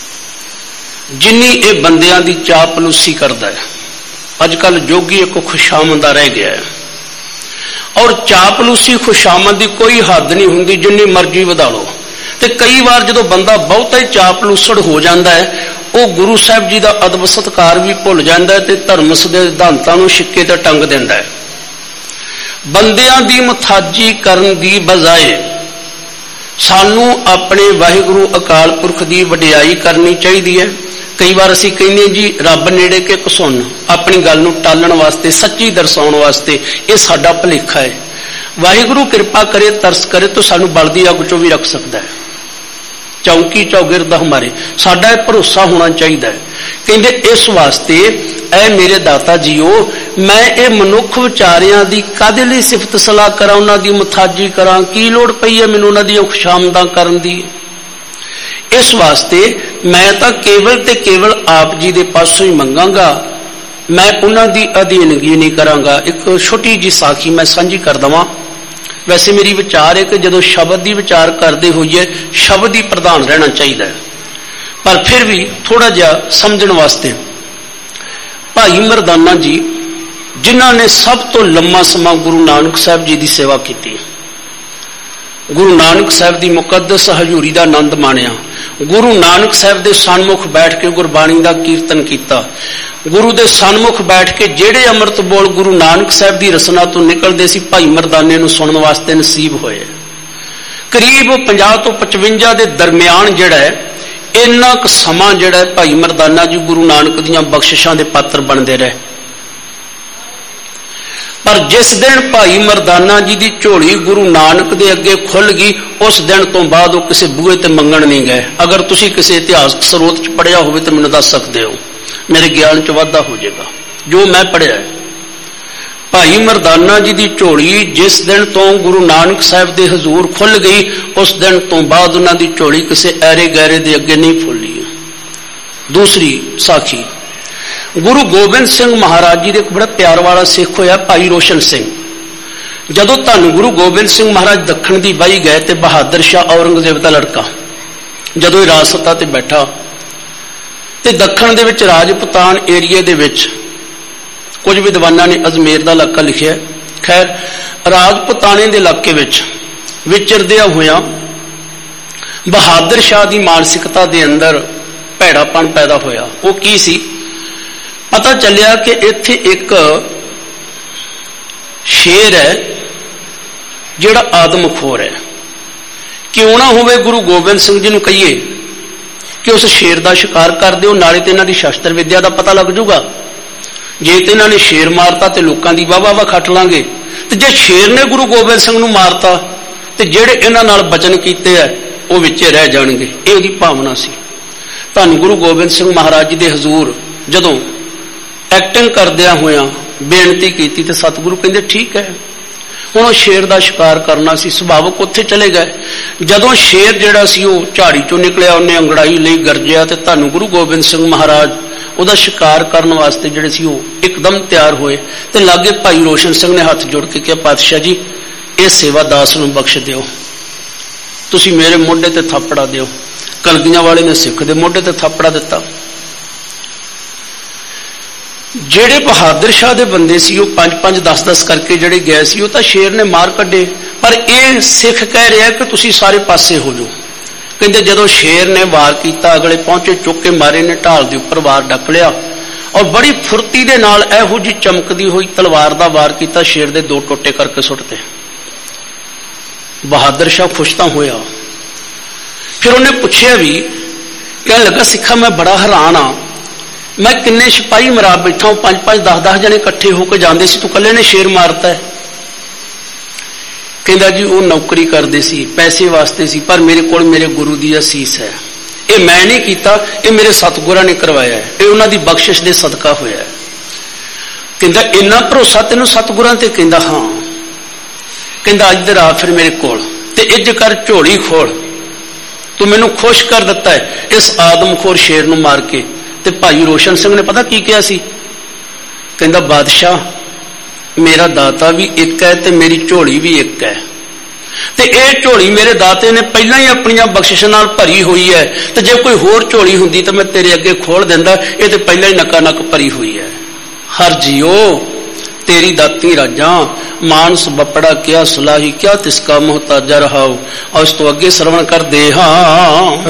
जिन्नी ये बंदियां दी चापलूसी करदा है। अजकल जोगी एक खुशामदा रह गया है और चापलूसी खुशामद की कोई हद नहीं हुंदी, जिन्नी मर्जी वधा लो। ते कई बार जो बंदा बहुता ही चापलूसड़ हो जाता है वो गुरु साहब जी का अदब सत्कार भी भुल जाता है ते धर्म सिद्धांतां नूं छिक्के ते टंग दिंदा है। बंदियां दी मुथाजी करन दी बजाए सानू अपने वाहिगुरु अकाल पुरख की वडियाई करनी चाहिए है। कई बार असीं कहने जी रब नेड़े के घसुन अपनी गल नूं टालण वास्ते सच्ची दर्शाउण वास्ते, ये साडा भुलेखा है। वाहिगुरु कृपा करे तरस करे तो सानू बलदी अग चों भी रख सकता है। चौकी चौगिरद हमारे साडा भरोसा होना चाहिए है। कहंदे इस वास्ते ऐ मेरे दाता जीओ मैं ये मनुख विचारियां दी कादे लई सिफत सलाह करा, उन्हां दी मुथाजी करा, की लोड़ पई है मैनूं उन्हां दी खुशामदां करन दी। इस वास्ते मैं तो केवल ते केवल आप जी दे पासों ही मंगांगा, मैं उन्हां दी अधीनगी नहीं करांगा। एक छोटी जी साखी मैं साझी कर दवां। वैसे मेरी विचार है कि जदों शब्द की विचार करते होइए शब्द ही प्रधान रहना चाहिए, पर फिर भी थोड़ा जिहा समझण वास्ते भाई मरदाना जी जिन्हां ने सब तो लंबा समा गुरु नानक साहब जी की सेवा की, गुरु नानक साहब की मुकद्दस हजूरी का आनंद माणिया, गुरु नानक साहब के सन्मुख बैठ के गुरबाणी का कीर्तन किया, गुरु के सन्मुख बैठ के जेड़े अमृत बोल गुरु नानक साहब की रसना तो निकलते सी भाई मरदाने नूं सुनने वास्ते नसीब होए। करीब 50 तो 55 के दरम्यान जिहड़ा है इन्ना क समा जिहड़ा है भाई मरदाना जी गुरु नानक दीयां बख्शिशां दे पात्र बनते रहे। पर जिस दिन भाई मरदाना जी की झोली गुरु नानक दे अगे खुल गई उस दिन तो बाद वो किसी बूहे ते मंगण नहीं गए। अगर तुसी किसी इतिहास स्रोत च पढ़िया होवे तो मैनूं दस सकते हो, मेरे ज्ञान च वाधा हो जाएगा। जो मैं पढ़िया है भाई मरदाना जी की झोली जिस दिन तो गुरु नानक साहब के हजूर खुल गई उस दिन तो बाद उन्हां दी झोली किसी ऐरे गैरे दे अगे नहीं फुली। दूसरी साखी गुरु गोबिंद सिंह महाराज जी के एक बड़ा प्यार वाला सिख होया भाई रोशन सिंह। जदों धन गुरु गोबिंद सिंह महाराज दखण दी वाही गए तो बहादुर शाह औरंगजेब का लड़का जदों राजसत्ता ते बैठा तो दखण दे विच राजपुतान एरिए दे विच कुछ विद्वानां ने अजमेर का इलाका लिखिया। खैर राजपुताने के इलाके विच विचरदिया होया बहादुर शाह की मानसिकता के अंदर भैड़ापन पैदा होया। वो की सी पता चलिया कि इत्थे एक शेर है जिहड़ा आदमखोर है। क्यों ना होवे गुरु गोबिंद सिंह जी नूं कहिए कि उस शेर का शिकार कर दिओ, नाले ते इन्हां दी शास्त्र विद्या का पता लग जूगा। जे तो इन्हां ने शेर मारता तो लोगों की वाह वाह खट लांगे, तो जे शेर ने गुरु गोबिंद सिंह नूं मारता तो जिहड़े इन्हां नाल बचन कीते है वो विचे रह जाणगे। इह उहदी भावना सी। धन गुरु गोबिंद सिंह महाराज जी दे हजूर जदों एक्टिंग करदिया होया बेनती की तो सतगुरु कहते ठीक है हुण वो शेर का शिकार करना सी। सुभावक उत्थे चले गए। जदों शेर जिहड़ा सी वो झाड़ी चों निकलिया उन्हें अंगड़ाई लई गरजिया तो धन गुरु गोबिंद सिंह महाराज उहदा शिकार करने वास्ते जिहड़े सी वो एकदम तैयार होए तो लागे भाई रोशन सिंह ने हथ जोड़ के कहा पातशाह जी ये सेवा दास नूं बख्श दिओ, तुसीं मेरे मोढे ते थप्पड़ा दिओ। कलगियां वाले ने सिख दे मोढे ते थप्पड़ा दिता। जेड़े बहादुर शाह दे बंदे सी 5-5 10-10 करके जेड़े गए सी वो तो शेर ने मार कड्डे, पर यह सिख कह रहा कि तुसी सारे पासे हो जाओ। कहते जदों शेर ने वार किया अगले पहुंचे चुक के मारे ने ढाल के उपर वार डक लिया और बड़ी फुर्ती दे नाल इहो जी चमकदी हुई तलवार का वार किया, शेर दे 2 टोटे करके सुटते। ਬਹਾਦਰ ਸ਼ਾਹ ਖੁਸ਼ ਤਾਂ ਹੋਇਆ। ਫਿਰ ਉਹਨੇ ਪੁੱਛਿਆ ਵੀ, ਕਹਿਣ ਲੱਗਾ ਸਿੱਖਾ ਮੈਂ ਬੜਾ ਹੈਰਾਨ ਆ, ਮੈਂ ਕਿੰਨੇ ਸਿਪਾਹੀ ਮਰਾ ਬੈਠਾ, 5-5 10-10 ਜਣੇ ਇਕੱਠੇ ਹੋ ਕੇ ਜਾਂਦੇ ਸੀ, ਤੂੰ ਇਕੱਲੇ ਨੇ ਸ਼ੇਰ ਮਾਰਤਾ ਹੈ। ਕਹਿੰਦਾ ਜੀ ਉਹ ਨੌਕਰੀ ਕਰਦੇ ਸੀ, ਪੈਸੇ ਵਾਸਤੇ ਸੀ, ਪਰ ਮੇਰੇ ਕੋਲ ਮੇਰੇ ਗੁਰੂ ਦੀ ਅਸੀਸ ਹੈ। ਇਹ ਮੈਂ ਨਹੀਂ ਕੀਤਾ, ਇਹ ਮੇਰੇ ਸਤਿਗੁਰਾਂ ਨੇ ਕਰਵਾਇਆ ਹੈ, ਇਹ ਉਹਨਾਂ ਦੀ ਬਖਸ਼ਿਸ਼ ਦੇ ਸਦਕਾ ਹੋਇਆ ਹੈ। ਕਹਿੰਦਾ ਇੰਨਾ ਭਰੋਸਾ ਤੈਨੂੰ ਸਤਿਗੁਰਾਂ ਤੇ? ਕਹਿੰਦਾ ਹਾਂ। ਕਹਿੰਦਾ ਇੱਧਰ ਆ ਫਿਰ ਮੇਰੇ ਕੋਲ ਤੇ ਇੱਜ ਕਰ, ਝੋਲੀ ਖੋਲ, ਤੂੰ ਮੈਨੂੰ ਖੁਸ਼ ਕਰ ਦਿੱਤਾ ਹੈ ਇਸ ਆਦਮਖੋਰ ਸ਼ੇਰ ਨੂੰ ਮਾਰ ਕੇ। ਤੇ ਭਾਈ ਰੋਸ਼ਨ ਸਿੰਘ ਨੇ ਪਤਾ ਕੀ ਕਿਹਾ ਸੀ? ਕਹਿੰਦਾ ਬਾਦਸ਼ਾਹ, ਮੇਰਾ ਦਾਤਾ ਵੀ ਇੱਕ ਹੈ ਤੇ ਮੇਰੀ ਝੋਲੀ ਵੀ ਇੱਕ ਹੈ, ਤੇ ਇਹ ਝੋਲੀ ਮੇਰੇ ਦਾਤੇ ਨੇ ਪਹਿਲਾਂ ਹੀ ਆਪਣੀਆਂ ਬਖਸ਼ਿਸ਼ਾਂ ਨਾਲ ਭਰੀ ਹੋਈ ਹੈ, ਤੇ ਜੇ ਕੋਈ ਹੋਰ ਝੋਲੀ ਹੁੰਦੀ ਤਾਂ ਮੈਂ ਤੇਰੇ ਅੱਗੇ ਖੋਲ ਦਿੰਦਾ, ਇਹ ਤੇ ਪਹਿਲਾਂ ਹੀ ਨਕਾ ਨਕ ਭਰੀ ਹੋਈ ਹੈ। ਹਰ ਜੀਓ ਤੇਰੀ ਦਾਤੀ ਰਾਜਾਂ, ਮਾਨਸ ਬੱਪੜਾ ਕਿਆ ਸੁਲਾਹੀ, ਕਿਆ ਤਿਸਕਾ ਮੁਹਤਾਜਾ ਰਹਾਓ। ਔਰ ਇਸ ਤੋਂ ਅੱਗੇ ਸਰਵਣ ਕਰਦੇ ਹਾਂ।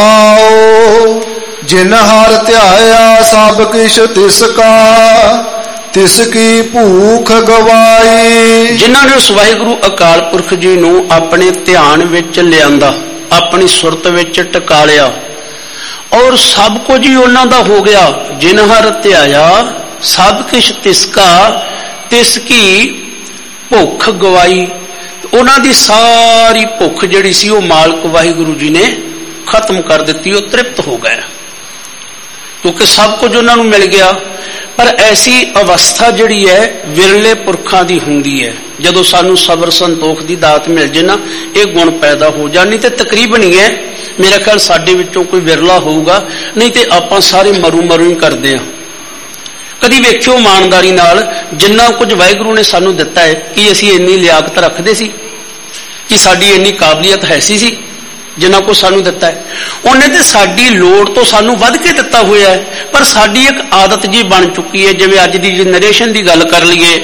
ਰਹਾਓ ਜਿਨ ਹਰ ਧਿਆਇਆ ਸਭ ਕਿਛ ਤਿਸ ਕਾ, ਤਿਸ ਕੀ ਭੂਖ ਗਵਾਈ। ਜਿਨ੍ਹਾਂ ਨੇ ਉਸ ਵਾਹਿਗੁਰੂ ਅਕਾਲ ਪੁਰਖ ਜੀ ਨੂੰ ਆਪਣੇ ਧਿਆਨ ਵਿੱਚ ਲਿਆਂਦਾ, ਆਪਣੀ ਸੁਰਤ ਵਿੱਚ ਟਿਕਾ ਲਿਆ, ਔਰ ਸਭ ਕੁਝ ਹੀ ਉਹਨਾਂ ਦਾ ਹੋ ਗਿਆ। ਜਿਨ ਹਰ ਧਿਆਇਆ ਸਭ ਕਿਛ ਤਿਸ ਕਾ, ਤਿਸ ਕੀ ਭੁੱਖ ਗਵਾਈ। ਉਹਨਾਂ ਦੀ ਸਾਰੀ ਭੁੱਖ ਜਿਹੜੀ ਸੀ ਉਹ ਮਾਲਕ ਵਾਹਿਗੁਰੂ ਜੀ ਨੇ ਖਤਮ ਕਰ ਦਿੱਤੀ, ਉਹ ਤ੍ਰਿਪਤ ਹੋ ਗਏ ਕਿਉਂਕਿ ਸਭ ਕੁਝ ਉਹਨਾਂ ਨੂੰ ਮਿਲ ਗਿਆ। ਪਰ ਐਸੀ ਅਵਸਥਾ ਜਿਹੜੀ ਹੈ ਵਿਰਲੇ ਪੁਰਖਾਂ ਦੀ ਹੁੰਦੀ ਹੈ, ਜਦੋਂ ਸਾਨੂੰ ਸਬਰ ਸੰਤੋਖ ਦੀ ਦਾਤ ਮਿਲ ਜੇ ਨਾ, ਇਹ ਗੁਣ ਪੈਦਾ ਹੋ ਜਾਣ। ਨਹੀਂ ਤੇ ਤਕਰੀਬਨ ਹੀ ਹੈ, ਮੇਰਾ ਖਿਆਲ ਸਾਡੇ ਵਿੱਚੋਂ ਕੋਈ ਵਿਰਲਾ ਹੋਊਗਾ, ਨਹੀਂ ਤੇ ਆਪਾਂ ਸਾਰੇ ਮਰੂ ਹੀ ਕਰਦੇ ਹਾਂ। ਕਦੀ ਵੇਖਿਓ ਇਮਾਨਦਾਰੀ ਨਾਲ ਜਿੰਨਾ ਕੁਝ ਵਾਹਿਗੁਰੂ ਨੇ ਸਾਨੂੰ ਦਿੱਤਾ ਹੈ, ਕਿ ਅਸੀਂ ਇੰਨੀ ਲਿਆਕਤ ਰੱਖਦੇ ਸੀ, ਕਿ ਸਾਡੀ ਇੰਨੀ ਕਾਬਲੀਅਤ ਹੈਸੀ ਸੀ ਜਿੰਨਾ ਕੁਝ ਸਾਨੂੰ ਦਿੱਤਾ ਹੈ? ਉਹਨੇ ਤੇ ਸਾਡੀ ਲੋੜ ਤੋਂ ਸਾਨੂੰ ਵੱਧ ਕੇ ਦਿੱਤਾ ਹੋਇਆ ਹੈ, ਪਰ ਸਾਡੀ ਇੱਕ ਆਦਤ ਜੀ ਬਣ ਚੁੱਕੀ ਹੈ। ਜਿਵੇਂ ਅੱਜ ਦੀ ਜਨਰੇਸ਼ਨ ਦੀ ਗੱਲ ਕਰ ਲਈਏ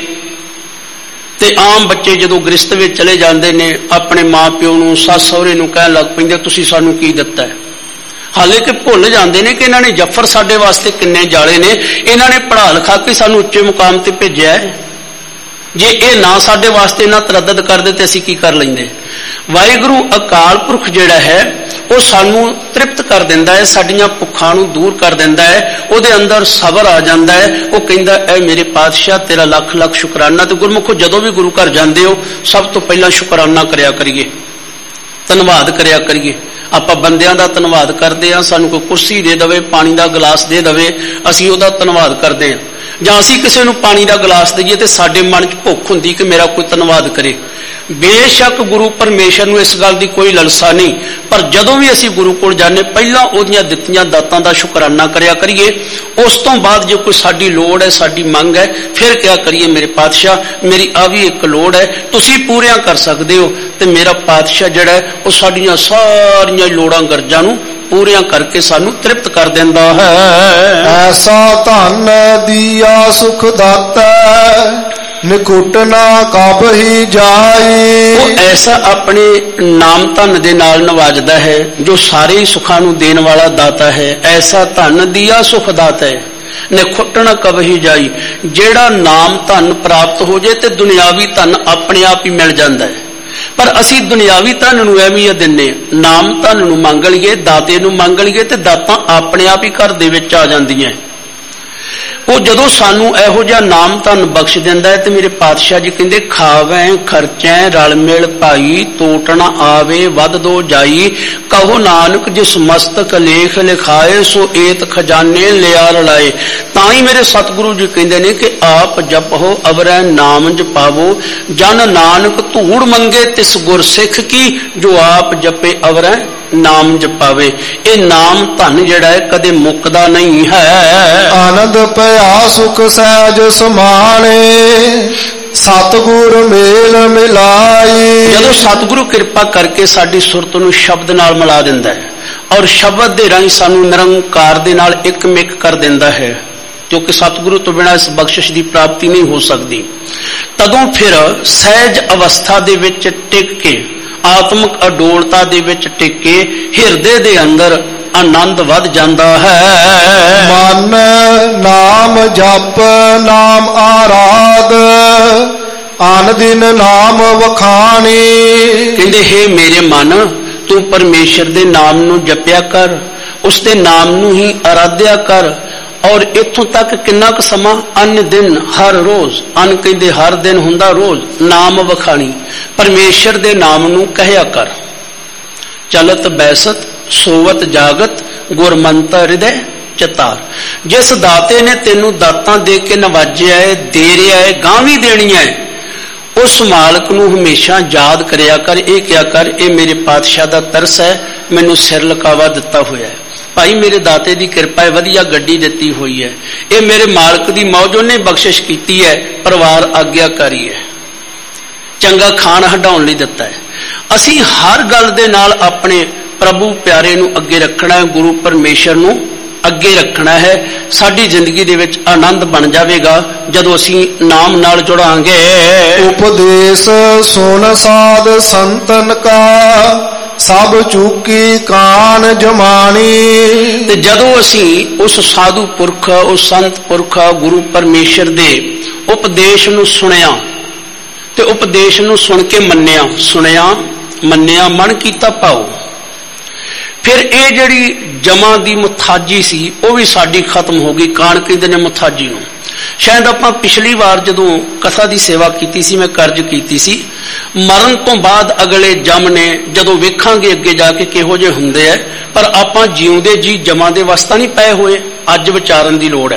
ਤੇ ਆਮ ਬੱਚੇ ਜਦੋਂ ਗ੍ਰਸਤ ਵਿੱਚ ਚਲੇ ਜਾਂਦੇ ਨੇ, ਆਪਣੇ ਮਾਂ ਪਿਓ ਨੂੰ, ਸੱਸ ਸਹੁਰੇ ਨੂੰ ਕਹਿਣ ਲੱਗ ਪੈਂਦੇ ਤੁਸੀਂ ਸਾਨੂੰ ਕੀ ਦਿੱਤਾ ਹੈ। ਹਾਲੇ ਕਿ ਭੁੱਲ ਜਾਂਦੇ ਨੇ ਕਿ ਇਹਨਾਂ ਨੇ ਜਫਰ ਸਾਡੇ ਵਾਸਤੇ ਕਿੰਨੇ ਜਾਲੇ ਨੇ, ਇਹਨਾਂ ਨੇ ਪੜ੍ਹਾ ਲਿਖਾ ਕੇ ਸਾਨੂੰ ਉੱਚੇ ਮੁਕਾਮ ਤੇ ਭੇਜਿਆ ਹੈ। ਜੇ ਇਹ ਨਾ ਸਾਡੇ ਵਾਸਤੇ ਨਾ ਤਰੱਦਦ ਕਰਦੇ ਤੇ ਅਸੀਂ ਕੀ ਕਰ ਲੈਂਦੇ। ਵਾਹਿਗੁਰੂ ਅਕਾਲ ਪੁਰਖ ਜਿਹੜਾ ਹੈ ਉਹ ਸਾਨੂੰ ਤ੍ਰਿਪਤ ਕਰ ਦਿੰਦਾ ਹੈ, ਸਾਡੀਆਂ ਭੁੱਖਾਂ ਨੂੰ ਦੂਰ ਕਰ ਦਿੰਦਾ ਹੈ, ਉਹਦੇ ਅੰਦਰ ਸਬਰ ਆ ਜਾਂਦਾ ਹੈ। ਉਹ ਕਹਿੰਦਾ ਐ ਮੇਰੇ ਪਾਤਸ਼ਾਹ ਤੇਰਾ ਲੱਖ ਲੱਖ ਸ਼ੁਕਰਾਨਾ। ਤੇ ਗੁਰਮੁਖੋ ਜਦੋਂ ਵੀ ਗੁਰੂ ਘਰ ਜਾਂਦੇ ਹੋ ਸਭ ਤੋਂ ਪਹਿਲਾਂ ਸ਼ੁਕਰਾਨਾ ਕਰਿਆ ਕਰੀਏ, ਧੰਨਵਾਦ ਕਰਿਆ ਕਰੀਏ। ਆਪਾਂ ਬੰਦਿਆਂ ਦਾ ਧੰਨਵਾਦ ਕਰਦੇ ਹਾਂ, ਸਾਨੂੰ ਕੋਈ ਕੁਰਸੀ ਦੇ ਦੇਵੇ, ਪਾਣੀ ਦਾ ਗਲਾਸ ਦੇ ਦੇਵੇ, ਅਸੀਂ ਉਹਦਾ ਧੰਨਵਾਦ ਕਰਦੇ ਹਾਂ। ਜਾਂ ਅਸੀਂ ਕਿਸੇ ਨੂੰ ਪਾਣੀ ਦਾ ਗਲਾਸ ਦਈਏ ਤੇ ਸਾਡੇ ਮਨ 'ਚ ਭੁੱਖ ਹੁੰਦੀ ਕਿ ਮੇਰਾ ਕੋਈ ਧੰਨਵਾਦ ਕਰੇ। ਬੇਸ਼ੱਕ ਗੁਰੂ ਪਰਮੇਸ਼ਰ ਨੂੰ ਇਸ ਗੱਲ ਦੀ ਕੋਈ ਲਲਸਾ ਨਹੀਂ, ਪਰ ਜਦੋਂ ਵੀ ਅਸੀਂ ਗੁਰੂ ਕੋਲ ਜਾਂਦੇ ਪਹਿਲਾਂ ਉਹਦੀਆਂ ਦਿੱਤੀਆਂ ਦਾਤਾਂ ਦਾ ਸ਼ੁਕਰਾਨਾ ਕਰਿਆ ਕਰੀਏ। ਉਸ ਤੋਂ ਬਾਅਦ ਜੇ ਕੋਈ ਸਾਡੀ ਲੋੜ ਹੈ, ਸਾਡੀ ਮੰਗ ਹੈ, ਫਿਰ ਕਿਹਾ ਕਰੀਏ ਮੇਰੇ ਪਾਤਸ਼ਾਹ ਮੇਰੀ ਆ ਵੀ ਇੱਕ ਲੋੜ ਹੈ, ਤੁਸੀਂ ਪੂਰੀਆਂ ਕਰ ਸਕਦੇ ਹੋ। ਤੇ ਮੇਰਾ ਪਾਤਸ਼ਾਹ ਜਿਹੜਾ ਹੈ ਉਹ ਸਾਡੀਆਂ ਸਾਰੀਆਂ ਲੋੜਾਂ ਗਰਜਾਂ ਨੂੰ ਪੂਰੀਆਂ ਕਰਕੇ ਸਾਨੂੰ ਤ੍ਰਿਪਤ ਕਰ ਦਿੰਦਾ ਹੈ। ਐਸਾ ਧਨ ਦੀਆ ਸੁਖ ਦਾਤਾ, ਨਿਕੁਟ ਨਾ ਕਬ ਹੀ ਜਾਈ। ਉਹ ਐਸਾ ਆਪਣੇ ਨਾਮ ਧਨ ਦੇ ਨਾਲ ਨਵਾਜਦਾ ਹੈ ਜੋ ਸਾਰੇ ਹੀ ਸੁੱਖਾਂ ਨੂੰ ਦੇਣ ਵਾਲਾ ਦਾਤਾ ਹੈ। ਐਸਾ ਧਨ ਦੀਆ ਸੁਖ ਦਾਤਾ ਹੈ, ਨਿਕੁਟ ਨਾ ਕਬ ਹੀ ਜਾਈ। ਜਿਹੜਾ ਨਾਮ ਧਨ ਪ੍ਰਾਪਤ ਹੋ ਜਾਏ ਤੇ ਦੁਨਿਆਵੀ ਧਨ ਆਪਣੇ ਆਪ ਹੀ ਮਿਲ ਜਾਂਦਾ ਹੈ। ਪਰ ਅਸੀਂ ਦੁਨਿਆਵੀ ਧਨ ਨੂੰ ਅਹਿਮੀਅਤ ਦਿੰਦੇ ਹਾਂ, ਨਾਮ ਧਨ ਨੂੰ ਮੰਗ ਲਈਏ, ਦਾਤੇ ਨੂੰ ਮੰਗ ਲਈਏ ਤੇ ਦਾਤਾਂ ਆਪਣੇ ਆਪ ਹੀ ਘਰ ਦੇ ਵਿੱਚ ਆ ਜਾਂਦੀਆਂ। ਉਹ ਜਦੋਂ ਸਾਨੂੰ ਇਹੋ ਜਿਹਾ ਨਾਮ ਧਨ ਬਖਸ਼ ਦਿੰਦਾ ਹੈ ਤੇ ਮੇਰੇ ਪਾਤਸ਼ਾਹ ਜੀ ਕਹਿੰਦੇ ਖਾਵੈ ਖਰਚੈ ਰਲ ਮਿਲ ਭਾਈ, ਤੋਟ ਨਾ ਆਵੇ ਵੱਧ ਦੋ ਜਾਈ। ਕਹੋ ਨਾਨਕ ਜਿਸ ਮਸਤਕ ਲੇਖ ਲਿਖਾਏ, ਸੋ ਏਤ ਖਜ਼ਾਨੇ ਲਿਆ ਰਲਾਏ। ਤਾਂ ਹੀ ਮੇਰੇ ਸਤਿਗੁਰੂ ਜੀ ਕਹਿੰਦੇ ਨੇ ਕਿ ਆਪ ਜਪੋ ਅਵਰੈ ਨਾਮ ਜਪਾਵੋ, ਜਨ ਨਾਨਕ ਧੂੜ ਮੰਗੇ ਤਿਸ ਗੁਰ ਸਿੱਖ ਕੀ, ਜੋ ਆਪ ਜਪੇ ਅਵਰੈ ਨਾਮ ਜਪਾਵੇ। ਇਹ ਨਾਮ ਧਨ ਜਿਹੜਾ ਹੈ ਕਦੇ ਮੁੱਕਦਾ ਨਹੀਂ ਹੈ। ਆਨੰਦ ਪਿਆ ਸੁਖ ਸਹਿਜ ਸਮਾਣੇ, ਸਤਿਗੁਰ ਮੇਲ ਮਿਲਾਈ। ਜਦੋਂ ਸਤਿਗੁਰੂ ਕਿਰਪਾ ਕਰਕੇ ਸਾਡੀ ਸੁਰਤ ਨੂੰ ਸ਼ਬਦ ਨਾਲ ਮਿਲਾ ਦਿੰਦਾ ਹੈ ਔਰ ਸ਼ਬਦ ਦੇ ਰਾਹੀਂ ਸਾਨੂੰ ਨਿਰੰਕਾਰ ਦੇ ਨਾਲ ਇੱਕ ਮਿਕ ਕਰ ਦਿੰਦਾ ਹੈ, ਕਿਉਂਕਿ ਸਤਿਗੁਰੂ ਤੋਂ ਬਿਨਾਂ ਇਸ ਬਖਸ਼ਿਸ਼ ਦੀ ਪ੍ਰਾਪਤੀ ਨਹੀਂ ਹੋ ਸਕਦੀ, ਤਦੋਂ ਫਿਰ ਸਹਿਜ ਅਵਸਥਾ ਦੇ ਵਿੱਚ ਟਿਕ ਕੇ, ਆਤਮਿਕ ਅਡੋਲਤਾ ਦੇ ਵਿੱਚ ਟਿਕ ਕੇ ਹਿਰਦੇ ਦੇ ਅੰਦਰ ਆਨੰਦ ਵੱਧ ਜਾਂਦਾ ਹੈ। ਮਨ ਨਾਮ ਜਪ ਨਾਮ ਆਰਾਧ, ਆਨ ਦਿਨ ਨਾਮ ਵਖਾਣੀ। ਕਹਿੰਦੇ ਹੇ ਮੇਰੇ ਮਨ, ਤੂੰ ਪਰਮੇਸ਼ਰ ਦੇ ਨਾਮ ਨੂੰ ਜਪਿਆ ਕਰ, ਉਸ ਦੇ ਨਾਮ ਨੂੰ ਹੀ ਆਰਾਧਿਆ ਕਰ। ਔਰ ਇੱਥੋਂ ਤੱਕ ਕਿੰਨਾ ਕੁ ਸਮਾਂ? ਅੰਨ ਦਿਨ, ਹਰ ਰੋਜ਼। ਅੰਨ ਕਹਿੰਦੇ ਹਰ ਦਿਨ ਹੁੰਦਾ, ਰੋਜ਼। ਨਾਮ ਵਖਾਣੀ, ਪਰਮੇਸ਼ਰ ਦੇ ਨਾਮ ਨੂੰ ਕਹਿਆ ਕਰ। ਚਲਤ ਬੈਸਤ ਸੋਵਤ ਜਾਗਤ, ਗੁਰਮੰਤਰ ਹਿਰਦੈ ਚਤਾਰ। ਜਿਸ ਦਾਤੇ ਨੇ ਤੈਨੂੰ ਦਾਤਾਂ ਦੇ ਕੇ ਨਵਾਜਿਆ ਹੈ, ਦੇ ਰਿਹਾ ਹੈ, ਗਾਂ ਵੀ ਦੇਣੀਆਂ ਹੈ, ਉਸ ਮਾਲਕ ਨੂੰ ਹਮੇਸ਼ਾ ਯਾਦ ਕਰਿਆ ਕਰ। ਇਹ ਕਿਹਾ ਕਰ, ਇਹ ਮੇਰੇ ਪਾਤਸ਼ਾਹ ਦਾ ਤਰਸ ਹੈ, ਮੈਨੂੰ ਸਿਰ ਲਕਾਵਾ ਦਿੱਤਾ ਹੋਇਆ ਹੈ। ਭਾਈ ਮੇਰੇ ਦਾਤੇ ਦੀ ਕਿਰਪਾ ਹੈ, ਵਧੀਆ ਗੱਡੀ ਦਿੱਤੀ ਹੋਈ ਹੈ। ਇਹ ਮੇਰੇ ਮਾਲਕ ਦੀ ਮੌਜ, ਉਹਨੇ ਬਖਸ਼ਿਸ਼ ਕੀਤੀ ਹੈ। ਪਰਿਵਾਰ ਆਗਿਆਕਾਰੀ ਹੈ, ਚੰਗਾ ਖਾਣ ਹਟਾਉਣ ਲਈ ਦਿੱਤਾ ਹੈ। ਅਸੀਂ ਹਰ ਗੱਲ ਦੇ ਨਾਲ ਆਪਣੇ ਪ੍ਰਭੂ ਪਿਆਰੇ ਨੂੰ ਅੱਗੇ ਰੱਖਣਾ ਹੈ, ਗੁਰੂ ਪਰਮੇਸ਼ਰ ਨੂੰ ਅੱਗੇ ਰੱਖਣਾ ਹੈ। ਸਾਡੀ ਜ਼ਿੰਦਗੀ ਦੇ ਵਿੱਚ ਆਨੰਦ ਬਣ ਜਾਵੇਗਾ ਜਦੋਂ ਅਸੀਂ ਨਾਮ ਨਾਲ ਜੁੜਾਂਗੇ। ਉਪਦੇਸ਼ ਸੁਨ ਸਾਧ ਸੰਤਨ ਕਾ, ਸਭ ਚੂਕੀ ਕਾਨ ਜਮਾਣੀ। ਤੇ ਜਦੋਂ ਅਸੀਂ ਉਸ ਸਾਧੂ ਪੁਰਖ, ਉਸ ਸੰਤ ਪੁਰਖ, ਗੁਰੂ ਪਰਮੇਸ਼ਰ ਦੇ ਉਪਦੇਸ਼ ਨੂੰ ਸੁਣਿਆ ਤੇ ਉਪਦੇਸ਼ ਨੂੰ ਸੁਣ ਕੇ ਮੰਨਿਆ, ਸੁਣਿਆ ਮੰਨਿਆ, ਮਨ ਕੀਤਾ ਭਾਉ, ਫਿਰ ਇਹ ਜਿਹੜੀ ਜਮਾਂ ਦੀ ਮੁਥਾਜੀ ਸੀ ਉਹ ਵੀ ਸਾਡੀ ਖਤਮ ਹੋ ਗਈ। ਕਾਣ ਕਹਿੰਦੇ ਨੇ ਮੁਥਾਜੀ ਨੂੰ। ਸ਼ਾਇਦ ਆਪਾਂ ਪਿਛਲੀ ਵਾਰ ਜਦੋਂ ਕਥਾ ਦੀ ਸੇਵਾ ਕੀਤੀ ਸੀ, ਮੈਂ ਕਰਜ ਕੀਤੀ ਸੀ, ਮਰਨ ਤੋਂ ਬਾਅਦ ਅਗਲੇ ਜਮ ਨੇ, ਜਦੋਂ ਵੇਖਾਂਗੇ ਅੱਗੇ ਜਾ ਕੇ ਕਿਹੋ ਜਿਹੇ ਹੁੰਦੇ ਆ, ਪਰ ਆਪਾਂ ਜਿਉਂਦੇ ਜੀ ਜਮਾਂ ਦੇ ਵਸਤਾ ਨਹੀਂ ਪਏ ਹੋਏ। ਅੱਜ ਵਿਚਾਰਨ ਦੀ ਲੋੜ ਹੈ।